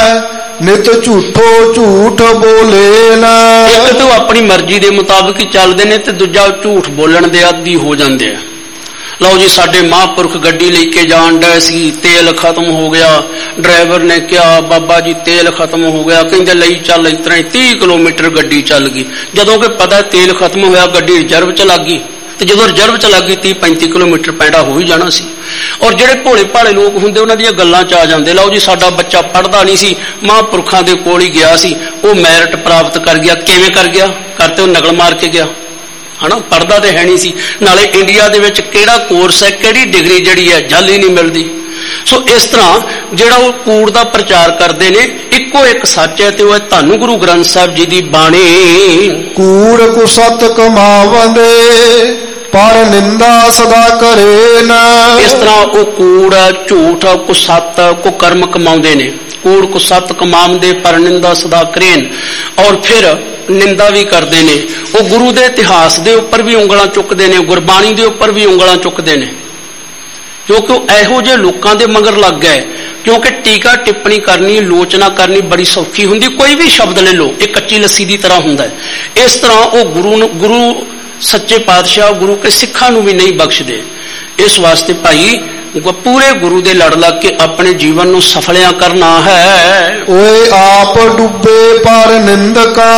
ਨਿਤ ਝੂਠੋ ਝੂਠ ਬੋਲੇ ਨਾ। ਇੱਕ ਤਾਂ ਆਪਣੀ ਮਰਜ਼ੀ ਦੇ ਮੁਤਾਬਕ ਹੀ ਚੱਲਦੇ ਨੇ ਤੇ ਦੂਜਾ ਝੂਠ ਬੋਲਣ ਦੇ ਆਦੀ ਹੋ ਜਾਂਦੇ ਆ। ਲਓ ਜੀ ਸਾਡੇ ਮਹਾਂਪੁਰਖ ਗੱਡੀ ਲੈ ਕੇ ਜਾਣ ਡਏ ਸੀ, ਤੇਲ ਖਤਮ ਹੋ ਗਿਆ, ਡਰਾਈਵਰ ਨੇ ਕਿਹਾ ਬਾਬਾ ਜੀ ਤੇਲ ਖਤਮ ਹੋ ਗਿਆ, ਕਹਿੰਦੇ ਲਈ ਚੱਲ, ਇਸ ਤਰ੍ਹਾਂ 30 ਕਿਲੋਮੀਟਰ ਗੱਡੀ ਚੱਲ ਗਈ। ਜਦੋਂ ਕਿ ਪਤਾ ਤੇਲ ਖਤਮ ਹੋਇਆ ਗੱਡੀ ਰਿਜ਼ਰਵ ਚ ਲੱਗ ਗਈ, ਤੇ ਜਦੋਂ ਰਿਜ਼ਰਵ ਚ ਲੱਗ ਗਈ 30-35 ਕਿਲੋਮੀਟਰ ਪੈਂਡਾ ਹੋ ਹੀ ਜਾਣਾ ਸੀ। ਔਰ ਜਿਹੜੇ ਭੋਲੇ ਭਾਲੇ ਲੋਕ ਹੁੰਦੇ ਉਹਨਾਂ ਦੀਆਂ ਗੱਲਾਂ ਚ ਆ ਜਾਂਦੇ, ਲਓ ਜੀ ਸਾਡਾ ਬੱਚਾ ਪੜ੍ਹਦਾ ਨਹੀਂ ਸੀ, ਮਹਾਂਪੁਰਖਾਂ ਦੇ ਕੋਲ ਹੀ ਗਿਆ ਸੀ, ਉਹ ਮੈਰਿਟ ਪ੍ਰਾਪਤ ਕਰ ਗਿਆ। ਕਿਵੇਂ ਕਰ ਗਿਆ? ਕਰਤੇ ਉਹ ਨਕਲ ਮਾਰ ਕੇ ਗਿਆ, ਹਨਾ, ਪੜ੍ਹਦਾ ਤੇ ਹੈ ਨਹੀਂ ਸੀ। ਨਾਲੇ ਇੰਡੀਆ ਦੇ ਵਿੱਚ ਕਿਹੜਾ ਕੋਰਸ ਹੈ, ਕਿਹੜੀ ਡਿਗਰੀ ਜਿਹੜੀ ਹੈ ਜਲ ਹੀ ਨਹੀਂ ਮਿਲਦੀ। ਸੋ ਇਸ ਤਰ੍ਹਾਂ ਜਿਹੜਾ ਉਹ ਕੂੜ ਦਾ ਪ੍ਰਚਾਰ ਕਰਦੇ ਨੇ, ਇੱਕੋ ਇੱਕ ਸੱਚ ਹੈ ਤੇ ਉਹ ਹੈ ਧੰਨ ਗੁਰੂ ਗ੍ਰੰਥ ਸਾਹਿਬ ਜੀ ਦੀ ਬਾਣੀ। ਕੂੜ ਕੁ ਸਤ ਕਮਾਵੰਦੇ ਪਰ ਨਿੰਦਾ ਸਦਾ ਕਰੇ ਨਾ। ਇਸ ਤਰ੍ਹਾਂ ਉਹ ਕੂੜ ਝੂਠ ਕੋ ਸੱਤ ਕੋ ਕਰਮ ਕਮਾਉਂਦੇ ਨੇ, ਕੂੜ ਕੋ ਸੱਤ ਕਮਾਉਂਦੇ ਪਰ ਨਿੰਦਾ ਸਦਾ ਕਰੇਨ, ਔਰ ਫਿਰ ਨਿੰਦਾ ਵੀ ਕਰਦੇ ਨੇ। ਉਹ ਗੁਰੂ ਦੇ ਇਤਿਹਾਸ ਦੇ ਉੱਪਰ ਵੀ ਉਂਗਲਾਂ ਚੁੱਕਦੇ ਨੇ, ਗੁਰਬਾਣੀ ਦੇ ਉੱਪਰ ਵੀ ਉਂਗਲਾਂ ਚੁੱਕਦੇ ਨੇ, ਕਿਉਂਕਿ ਉਹ ਇਹੋ ਜਿਹੇ ਲੋਕਾਂ ਦੇ ਮਗਰ ਲੱਗ ਗਏ। ਕਿਉਂਕਿ ਟੀਕਾ ਟਿੱਪਣੀ ਕਰਨੀ, ਲੋਚਨਾ ਕਰਨੀ ਬੜੀ ਸੌਖੀ ਹੁੰਦੀ, ਕੋਈ ਵੀ ਸ਼ਬਦ ਲੈ ਲਓ, ਇਹ ਕੱਚੀ ਲੱਸੀ ਦੀ ਤਰ੍ਹਾਂ ਹੁੰਦਾ ਹੈ। ਇਸ ਤਰ੍ਹਾਂ ਉਹ ਗੁਰੂ ਸੱਚੇ ਪਾਤਸ਼ਾਹ ਗੁਰੂ ਕੇ ਸਿੱਖਾਂ ਨੂੰ ਵੀ ਨਹੀਂ ਬਖਸ਼ਦੇ। ਇਸ ਵਾਸਤੇ ਭਾਈ ਪੂਰੇ ਗੁਰੂ ਦੇ ਲੜ ਲੱਗ ਕੇ ਆਪਣੇ ਜੀਵਨ ਨੂੰ ਸਫਲਿਆਂ ਕਰਨਾ ਹੈ। ਓਏ ਆਪ ਡੁੱਬੇ ਪਰ ਨਿੰਦਕਾ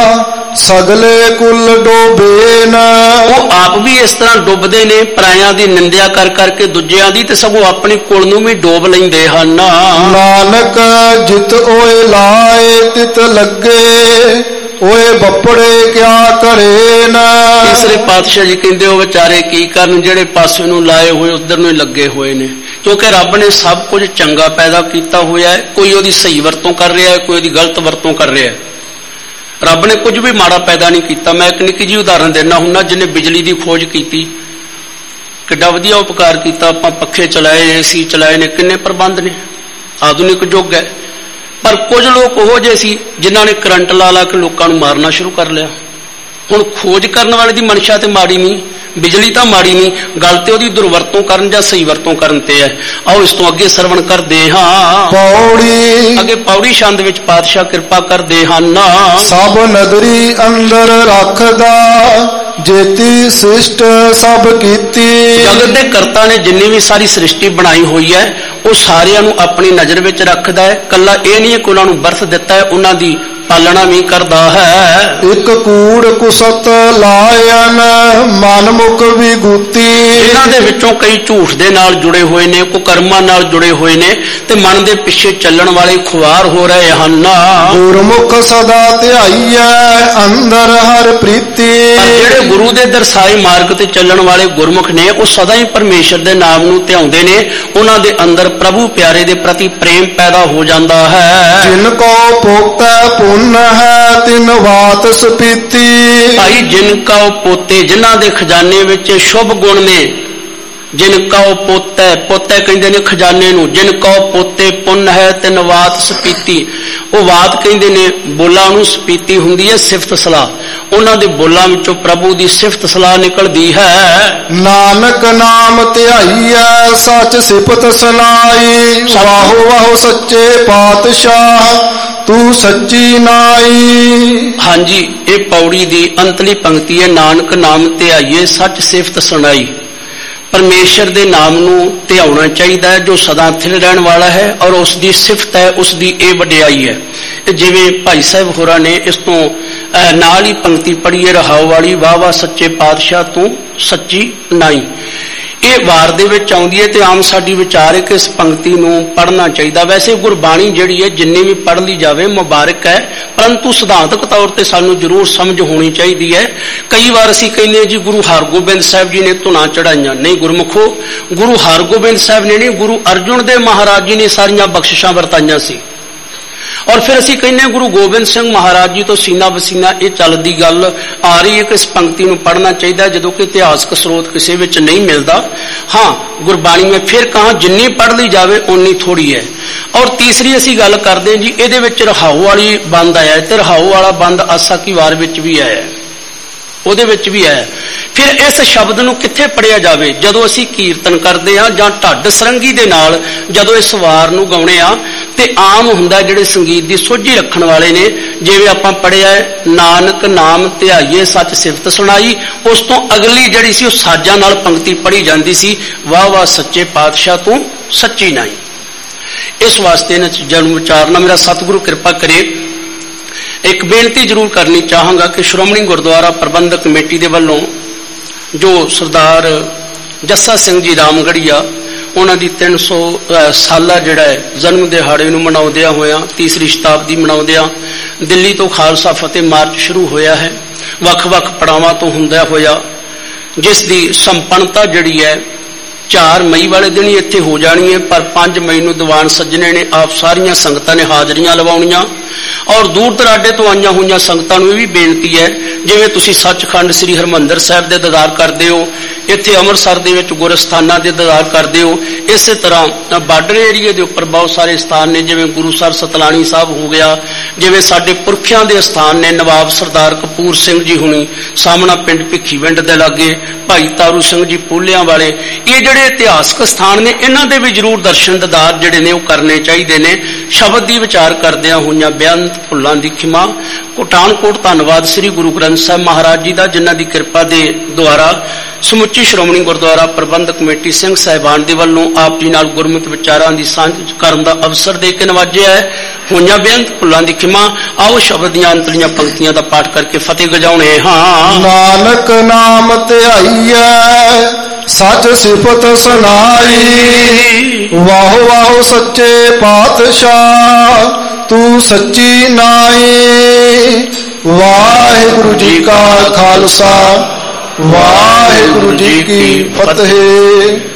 ਸਗਲੇ ਕੁਲ ਡੋਬੇ ਨਾ। ਉਹ ਆਪ ਵੀ ਇਸ ਤਰ੍ਹਾਂ ਡੁੱਬਦੇ ਨੇ, ਪਰਾਇਆਂ ਦੀ ਨਿੰਦਿਆ ਕਰ ਕਰਕੇ ਦੂਜਿਆਂ ਦੀ, ਤੇ ਸਗੋਂ ਆਪਣੀ ਕੁਲ ਨੂੰ ਵੀ ਡੋਬ ਲੈਂਦੇ ਹਨ। ਨਾਨਕ ਜਿਤ ਓਏ ਲਾਏ ਤਿਤ ਲੱਗੇ ਓਏ ਬੱਪੜੇ ਕਿਆ ਕਰੇ ਨਾ। ਤੀਸਰੇ ਪਾਤਸ਼ਾਹ ਜੀ ਕਹਿੰਦੇ ਉਹ ਵਿਚਾਰੇ ਕੀ ਕਰਨ ਜਿਹੜੇ ਪਾਸੇ ਨੂੰ ਲਾਏ ਹੋਏ ਉਧਰ ਨੂੰ ਹੀ ਲੱਗੇ ਹੋਏ ਨੇ, ਕਿਉਂਕਿ ਰੱਬ ਨੇ ਸਭ ਕੁਝ ਚੰਗਾ ਪੈਦਾ ਕੀਤਾ ਹੋਇਆ ਹੈ। ਕੋਈ ਉਹਦੀ ਸਹੀ ਵਰਤੋਂ ਕਰ ਰਿਹਾ ਹੈ, ਕੋਈ ਉਹਦੀ ਗਲਤ ਵਰਤੋਂ ਕਰ ਰਿਹਾ ਹੈ। ਰੱਬ ਨੇ ਕੁਝ ਵੀ ਮਾੜਾ ਪੈਦਾ ਨਹੀਂ ਕੀਤਾ। ਮੈਂ ਇੱਕ ਨਿੱਕੀ ਜਿਹੀ ਉਦਾਹਰਨ ਦਿੰਦਾ ਹੁੰਦਾ, ਜਿਹਨੇ ਬਿਜਲੀ ਦੀ ਖੋਜ ਕੀਤੀ, ਕਿੱਡਾ ਵਧੀਆ ਉਪਕਾਰ ਕੀਤਾ। ਆਪਾਂ ਪੱਖੇ ਚਲਾਏ, ਏਸੀ ਚਲਾਏ ਨੇ, ਕਿੰਨੇ ਪ੍ਰਬੰਧ ਨੇ, ਆਧੁਨਿਕ ਯੁੱਗ ਹੈ। ਪਰ ਕੁਝ ਲੋਕ ਉਹੋ ਜਿਹੇ ਸੀ ਜਿਨ੍ਹਾਂ ਨੇ ਕਰੰਟ ਲਾ ਕੇ ਲੋਕਾਂ ਨੂੰ ਮਾਰਨਾ ਸ਼ੁਰੂ ਕਰ ਲਿਆ। ਹੁਣ ਖੋਜ ਕਰਨ ਵਾਲੇ ਦੀ ਮਨਸ਼ਾ ਤੇ ਮਾੜੀ ਨਹੀਂ, ਬਿਜਲੀ ਤਾਂ ਮਾੜੀ ਨਹੀਂ, ਗੱਲ ਤੇ ਉਹਦੀ ਦੁਰਵਰਤੋਂ ਕਰਨ ਜਾਂ ਸਹੀ ਵਰਤੋਂ ਕਰਨ ਤੇ ਹੈ। ਆਓ ਇਸ ਤੋਂ ਅੱਗੇ ਸਰਵਣ ਕਰਦੇ ਹਾਂ। ਪੌੜੀ ਅੱਗੇ ਪੌੜੀ ਛੰਦ ਵਿੱਚ ਪਾਤਸ਼ਾਹ ਕਿਰਪਾ ਕਰਦੇ ਹਨ। ਸਭ ਨਦਰੀ ਅੰਦਰ ਰੱਖਦਾ ਜੇਤੀ ਸ੍ਰਿਸ਼ਟ ਸਭ ਕੀਤੀ। ਜਗਤ ਦੇ ਕਰਤਾ ਨੇ ਜਿੰਨੀ ਵੀ ਸਾਰੀ ਸ੍ਰਿਸ਼ਟੀ ਬਣਾਈ ਹੋਈ ਹੈ ਉਹ ਸਾਰਿਆਂ ਨੂੰ ਆਪਣੀ ਨਜ਼ਰ ਵਿੱਚ ਰੱਖਦਾ ਹੈ। ਕੱਲਾ ਇਹ ਨਹੀਂ ਹੈ ਕਿ ਉਹਨਾਂ ਨੂੰ ਬਰਥ ਦਿੱਤਾ ਹੈ, ਉਹਨਾਂ ਦੀ ਪਾਲਣਾ ਵੀ ਕਰਦਾ ਹੈ। ਇੱਕ ਕੂੜ ਕੁਸਤ ਲਾਇਨ ਮਨ ਮੁਖ ਵਿਗੂਤੀ। ਇਹਨਾਂ ਦੇ ਵਿੱਚੋਂ ਕਈ ਝੂਠ ਦੇ ਨਾਲ ਜੁੜੇ ਹੋਏ ਨੇ, ਕੁਕਰਮਾਂ ਨਾਲ ਜੁੜੇ ਹੋਏ ਨੇ ਤੇ ਮਨ ਦੇ ਪਿੱਛੇ ਚੱਲਣ ਵਾਲੇ ਖੁਆਰ ਹੋ ਰਹੇ ਹਨ। ਗੁਰਮੁਖ ਸਦਾ ਧਿਆਈਐ ਅੰਦਰ ਹਰ ਪ੍ਰੀਤੀ। ਜਿਹੜੇ ਗੁਰੂ ਦੇ ਦਰਸਾਏ ਮਾਰਗ ਤੇ ਚੱਲਣ ਵਾਲੇ ਗੁਰਮੁਖ ਨੇ ਉਹ ਸਦਾ ਹੀ ਪਰਮੇਸ਼ਰ ਦੇ ਨਾਮ ਨੂੰ ਧਿਆਉਂਦੇ ਨੇ। ਉਹਨਾਂ ਦੇ ਅੰਦਰ ਪ੍ਰਭੂ ਪਿਆਰੇ ਦੇ ਪ੍ਰਤੀ ਪ੍ਰੇਮ ਪੈਦਾ ਹੋ ਜਾਂਦਾ ਹੈ। ਜਿਨ ਕੋ ਪੋਤੈ ਪੁੰਨ ਹੈ ਤਿਨ ਵਾਤ ਸਪੀਤੀ। ਭਾਈ ਜਿਨ ਕਾ ਪੋਤੇ, ਜਿਨ੍ਹਾਂ ਦੇ ਖਜ਼ਾਨੇ ਵਿੱਚ ਸ਼ੁਭ ਗੁਣ ਨੇ, ਜਿਨ ਕਾ ਪੋਤੈ, ਪੋਤੈ ਕਹਿੰਦੇ ਨੇ ਖਜ਼ਾਨੇ ਨੂੰ, ਜਿਨ ਕਾ ਪੋਤੇ ਪੁੰਨ ਹੈ ਤਿਨ ਵਾਤ ਸਪੀਤੀ। ਉਹ ਵਾਤ ਕਹਿੰਦੇ ਨੇ ਬੋਲਾਂ ਨੂੰ, ਸਪੀਤੀ ਹੁੰਦੀ ਹੈ ਸਿਫਤ ਸਲਾਹ। ਉਹਨਾਂ ਦੇ ਬੋਲਾਂ ਵਿੱਚੋਂ ਪ੍ਰਭੂ ਦੀ ਸਿਫਤ ਸਲਾਹ ਨਿਕਲਦੀ ਹੈ। ਨਾਨਕ ਨਾਮ ਧਿਆਈਐ ਸੱਚ ਸਿਫਤ ਸੁਨਾਈ। ਵਾਹੋ ਵਾਹੋ ਸੱਚੇ ਪਾਤਸ਼ਾਹ ਤੂੰ ਸੱਚੀ ਨਾਈ। ਹਾਂਜੀ, ਇਹ ਪੌੜੀ ਦੀ ਅੰਤਲੀ ਪੰਕਤੀ ਹੈ। ਨਾਨਕ ਨਾਮ ਧਿਆਈਏ ਸੱਚ ਸਿਫਤ ਸੁਣਾਈ। ਪਰਮੇਸ਼ਰ ਦੇ ਨਾਮ ਨੂੰ ਧਿਆਉਣਾ ਚਾਹੀਦਾ ਹੈ ਜੋ ਸਦਾ ਸਥਿਰ ਰਹਿਣ ਵਾਲਾ ਹੈ, ਔਰ ਉਸ ਦੀ ਸਿਫਤ ਹੈ, ਉਸ ਦੀ ਇਹ ਵਡਿਆਈ ਹੈ। ਜਿਵੇਂ ਭਾਈ ਸਾਹਿਬ ਹੋਰਾਂ ਨੇ ਇਸ ਤੋਂ ਨਾਲ ਹੀ ਪੰਕਤੀ ਪੜ੍ਹੀ ਹੈ ਰਹਾਉ ਵਾਲੀ, ਵਾਹ ਵਾਹ ਸੱਚੇ ਪਾਤਸ਼ਾਹ ਤੂੰ ਸੱਚੀ ਨਾਈ। ਇਹ ਵਾਰ ਦੇ ਵਿੱਚ ਆਉਂਦੀ ਹੈ ਤੇ ਆਮ ਸਾਡੀ ਵਿਚਾਰ ਹੈ ਕਿ ਇਸ ਪੰਕਤੀ ਨੂੰ ਪੜ੍ਹਨਾ ਚਾਹੀਦਾ। ਵੈਸੇ ਗੁਰਬਾਣੀ ਜਿਹੜੀ ਹੈ ਜਿੰਨੀ ਵੀ ਪੜ੍ਹ ਲਈ ਜਾਵੇ ਮੁਬਾਰਕ ਹੈ, ਪਰੰਤੂ ਸਿਧਾਂਤਕ ਤੌਰ ਤੇ ਸਾਨੂੰ ਜ਼ਰੂਰ ਸਮਝ ਹੋਣੀ ਚਾਹੀਦੀ ਹੈ। ਕਈ ਵਾਰ ਅਸੀਂ ਕਹਿੰਦੇ ਜੀ ਗੁਰੂ ਹਰਗੋਬਿੰਦ ਸਾਹਿਬ ਜੀ ਨੇ ਧੁਨਾਂ ਚੜਾਈਆਂ। ਨਹੀਂ ਗੁਰਮੁਖੋ, ਗੁਰੂ ਹਰਗੋਬਿੰਦ ਸਾਹਿਬ ਨੇ ਨਹੀਂ, ਗੁਰੂ ਅਰਜੁਨ ਦੇਵ ਮਹਾਰਾਜ ਜੀ ਨੇ ਸਾਰੀਆਂ ਬਖਸ਼ਿਸ਼ਾਂ ਵਰਤਾਈਆਂ ਸੀ। ਔਰ ਫਿਰ ਅਸੀਂ ਕਹਿੰਦੇ ਗੁਰੂ ਗੋਬਿੰਦ ਸਿੰਘ ਮਹਾਰਾਜ ਜੀ ਤੋਂ ਸੀਨਾ ਬਸੀਨਾ ਇਹ ਚੱਲਦੀ ਗੱਲ ਆ ਰਹੀ ਹੈ ਕਿ ਇਸ ਪੰਕਤੀ ਨੂੰ ਪੜ੍ਹਨਾ ਚਾਹੀਦਾ, ਜਦੋਂ ਕਿ ਇਤਿਹਾਸਕ ਸਰੋਤ ਕਿਸੇ ਵਿੱਚ ਨਹੀਂ ਮਿਲਦਾ। ਹਾਂ, ਗੁਰਬਾਣੀ ਮੈਂ ਫਿਰ ਕਹਾਂ ਜਿੰਨੀ ਪੜ੍ਹ ਲਈ ਜਾਵੇ ਓਨੀ ਥੋੜੀ ਹੈ। ਔਰ ਤੀਸਰੀ ਅਸੀਂ ਗੱਲ ਕਰਦੇ ਹਾਂ ਜੀ, ਇਹਦੇ ਵਿੱਚ ਰਹਾਉ ਵਾਲੀ ਬੰਦ ਆਇਆ ਤੇ ਰਹਾਉ ਵਾਲਾ ਬੰਦ ਆਸਾ ਕੀ ਵਾਰ ਵਿੱਚ ਵੀ ਆਇਆ, ਉਹਦੇ ਵਿੱਚ ਵੀ ਆਇਆ। ਫਿਰ ਇਸ ਸ਼ਬਦ ਨੂੰ ਕਿੱਥੇ ਪੜ੍ਹਿਆ ਜਾਵੇ? ਜਦੋਂ ਅਸੀਂ ਕੀਰਤਨ ਕਰਦੇ ਹਾਂ ਜਾਂ ਢੱਡ ਸਰੰਗੀ ਦੇ ਨਾਲ ਜਦੋਂ ਇਸ ਵਾਰ ਨੂੰ ਗਾਉਣੇ ਆ ਤੇ ਆਮ ਹੁੰਦਾ ਜਿਹੜੇ ਸੰਗੀਤ ਦੀ ਸੋਝੀ ਰੱਖਣ ਵਾਲੇ ਨੇ, ਜਿਵੇਂ ਆਪਾਂ ਪੜ੍ਹਿਆ ਹੈ ਨਾਨਕ ਨਾਮ ਧਿਆਈਏ ਸੱਚ ਸਿਫਤ ਸੁਣਾਈ, ਉਸ ਤੋਂ ਅਗਲੀ ਜਿਹੜੀ ਸੀ ਉਹ ਸਾਜ਼ਾਂ ਨਾਲ ਪੰਕਤੀ ਪੜ੍ਹੀ ਜਾਂਦੀ ਸੀ, ਵਾਹ ਵਾਹ ਸੱਚੇ ਪਾਤਸ਼ਾਹ ਤੂੰ ਸੱਚੀ ਨਾਈ। ਇਸ ਵਾਸਤੇ ਇਹਨਾਂ ਚੀਜ਼ਾਂ ਨੂੰ ਵਿਚਾਰਨਾ, ਮੇਰਾ ਸਤਿਗੁਰੂ ਕਿਰਪਾ ਕਰੇ। ਇੱਕ ਬੇਨਤੀ ਜ਼ਰੂਰ ਕਰਨੀ ਚਾਹਾਂਗਾ ਕਿ ਸ਼੍ਰੋਮਣੀ ਗੁਰਦੁਆਰਾ ਪ੍ਰਬੰਧਕ ਕਮੇਟੀ ਦੇ ਵੱਲੋਂ ਜੋ ਸਰਦਾਰ ਜੱਸਾ ਸਿੰਘ ਜੀ ਰਾਮਗੜੀਆ, ਉਹਨਾਂ ਦੀ 300 ਸਾਲਾ ਜਿਹੜਾ ਹੈ ਜਨਮ ਦਿਹਾੜੇ ਨੂੰ ਮਨਾਉਂਦਿਆਂ ਹੋਇਆਂ, ਤੀਸਰੀ ਸ਼ਤਾਬਦੀ ਮਨਾਉਂਦਿਆਂ ਦਿੱਲੀ ਤੋਂ ਖਾਲਸਾ ਫਤਿਹ ਮਾਰਚ ਸ਼ੁਰੂ ਹੋਇਆ ਹੈ। ਵੱਖ-ਵੱਖ ਪੜਾਵਾਂ ਤੋਂ ਹੁੰਦਾ ਹੋਇਆ, ਜਿਸ ਦੀ ਸੰਪੰਨਤਾ ਜਿਹੜੀ ਹੈ 4 ਮਈ ਵਾਲੇ ਦਿਨ ਹੀ ਇੱਥੇ ਹੋ ਜਾਣੀ ਹੈ, ਪਰ 5 ਮਈ ਨੂੰ ਦੀਵਾਨ ਸੱਜਣੇ ਨੇ ਆਪ ਸਾਰੀਆਂ ਸੰਗਤਾਂ ਨੇ ਹਾਜ਼ਰੀਆਂ ਲਵਾਉਣੀਆਂ। ਔਰ ਦੂਰ ਦਰਾਡੇ ਤੋਂ ਆਈਆਂ ਹੋਈਆਂ ਸੰਗਤਾਂ ਨੂੰ ਇਹ ਵੀ ਬੇਨਤੀ ਹੈ, ਜਿਵੇਂ ਤੁਸੀਂ ਸੱਚਖੰਡ ਸ੍ਰੀ ਹਰਿਮੰਦਰ ਸਾਹਿਬ ਦੇ ਦੀਦਾਰ ਕਰਦੇ ਹੋ, ਇੱਥੇ ਅੰਮ੍ਰਿਤਸਰ ਦੇ ਵਿੱਚ ਗੁਰਸਥਾਨਾਂ ਦੇ ਦੀਦਾਰ ਕਰਦੇ ਹੋ, ਇਸੇ ਤਰ੍ਹਾਂ ਬਾਰਡਰ ਏਰੀਏ ਦੇ ਉੱਪਰ ਬਹੁਤ ਸਾਰੇ ਸਥਾਨ ਨੇ, ਜਿਵੇਂ ਗੁਰੂਸਰ ਸਤਲਾਣੀ ਸਾਹਿਬ ਹੋ ਗਿਆ, ਜਿਵੇਂ ਸਾਡੇ ਪੁਰਖਿਆਂ ਦੇ ਸਥਾਨ ਨੇ, ਨਵਾਬ ਸਰਦਾਰ ਕਪੂਰ ਸਿੰਘ ਜੀ ਹੁਣੀ ਸਾਹਮਣਾ ਪਿੰਡ ਭਿੱਖੀਵਿੰਡ ਦੇ ਲਾਗੇ, ਭਾਈ ਤਾਰੂ ਸਿੰਘ ਜੀ ਪੂਲਿਆਂ ਵਾਲੇ, ਇਹ ਜਿਹੜੇ ਇਤਿਹਾਸਕ ਸਥਾਨ ਨੇ ਇਹਨਾਂ ਦੇ ਵੀ ਜ਼ਰੂਰ ਦਰਸ਼ਨ ਦੀਦਾਰ ਜਿਹੜੇ ਨੇ ਉਹ ਕਰਨੇ ਚਾਹੀਦੇ ਨੇ। ਸ਼ਬਦ ਦੀ ਵਿਚਾਰ ਕਰਦਿਆਂ ਹੋਈਆਂ ਬੇਅੰਤ ਭੁੱਲਾਂ ਦੀ ਖਿਮਾ। ਕੋਟਾਨਕੋਟ ਧੰਨਵਾਦ ਸ੍ਰੀ ਗੁਰੂ ਗ੍ਰੰਥ ਸਾਹਿਬ ਮਹਾਰਾਜ ਜੀ ਦਾ, ਜਿਨ੍ਹਾਂ ਦੀ ਕਿਰਪਾ ਦੇ ਦੁਆਰਾ ਸਮੁੱਚੀ ਸ਼੍ਰੋਮਣੀ ਗੁਰਦੁਆਰਾ ਪ੍ਰਬੰਧਕ ਕਮੇਟੀ ਸਿੰਘ ਸਾਹਿਬਾਨ ਦੇ ਵੱਲੋਂ ਆਪ ਜੀ ਨਾਲ ਗੁਰਮਤਿ ਵਿਚਾਰਾਂ ਦੀ ਸਾਂਝ ਕਰਨ ਦਾ ਅਵਸਰ ਦੇ ਕੇ ਨਵਾਜਿਆ ਹੈ। ਹੋਈਆਂ ਬੇਅੰਤ ਭੁੱਲਾਂ ਦੀ ਖਿਮਾ। ਆਓ ਸ਼ਬਦ ਦੀਆਂ ਅੰਤਲੀਆਂ ਪੰਕਤੀਆਂ ਦਾ ਪਾਠ ਕਰਕੇ ਫਤਿਹ ਗਜਾਉਣੇ ਹਾਂ। ਨਾਨਕ ਨਾਮ ਧਿਆਈਐ ਸੱਚ ਸਿਫਤ ਸੁਨਾਈ, ਵਾਹੋ ਵਾਹੋ ਸੱਚੇ ਪਾਤਸ਼ਾਹ ਤੂੰ ਸੱਚੀ ਨਾਈ। ਵਾਹਿਗੁਰੂ ਜੀ ਕਾ ਖਾਲਸਾ, ਵਾਹਿਗੁਰੂ ਜੀ ਕੀ ਫਤਿਹ।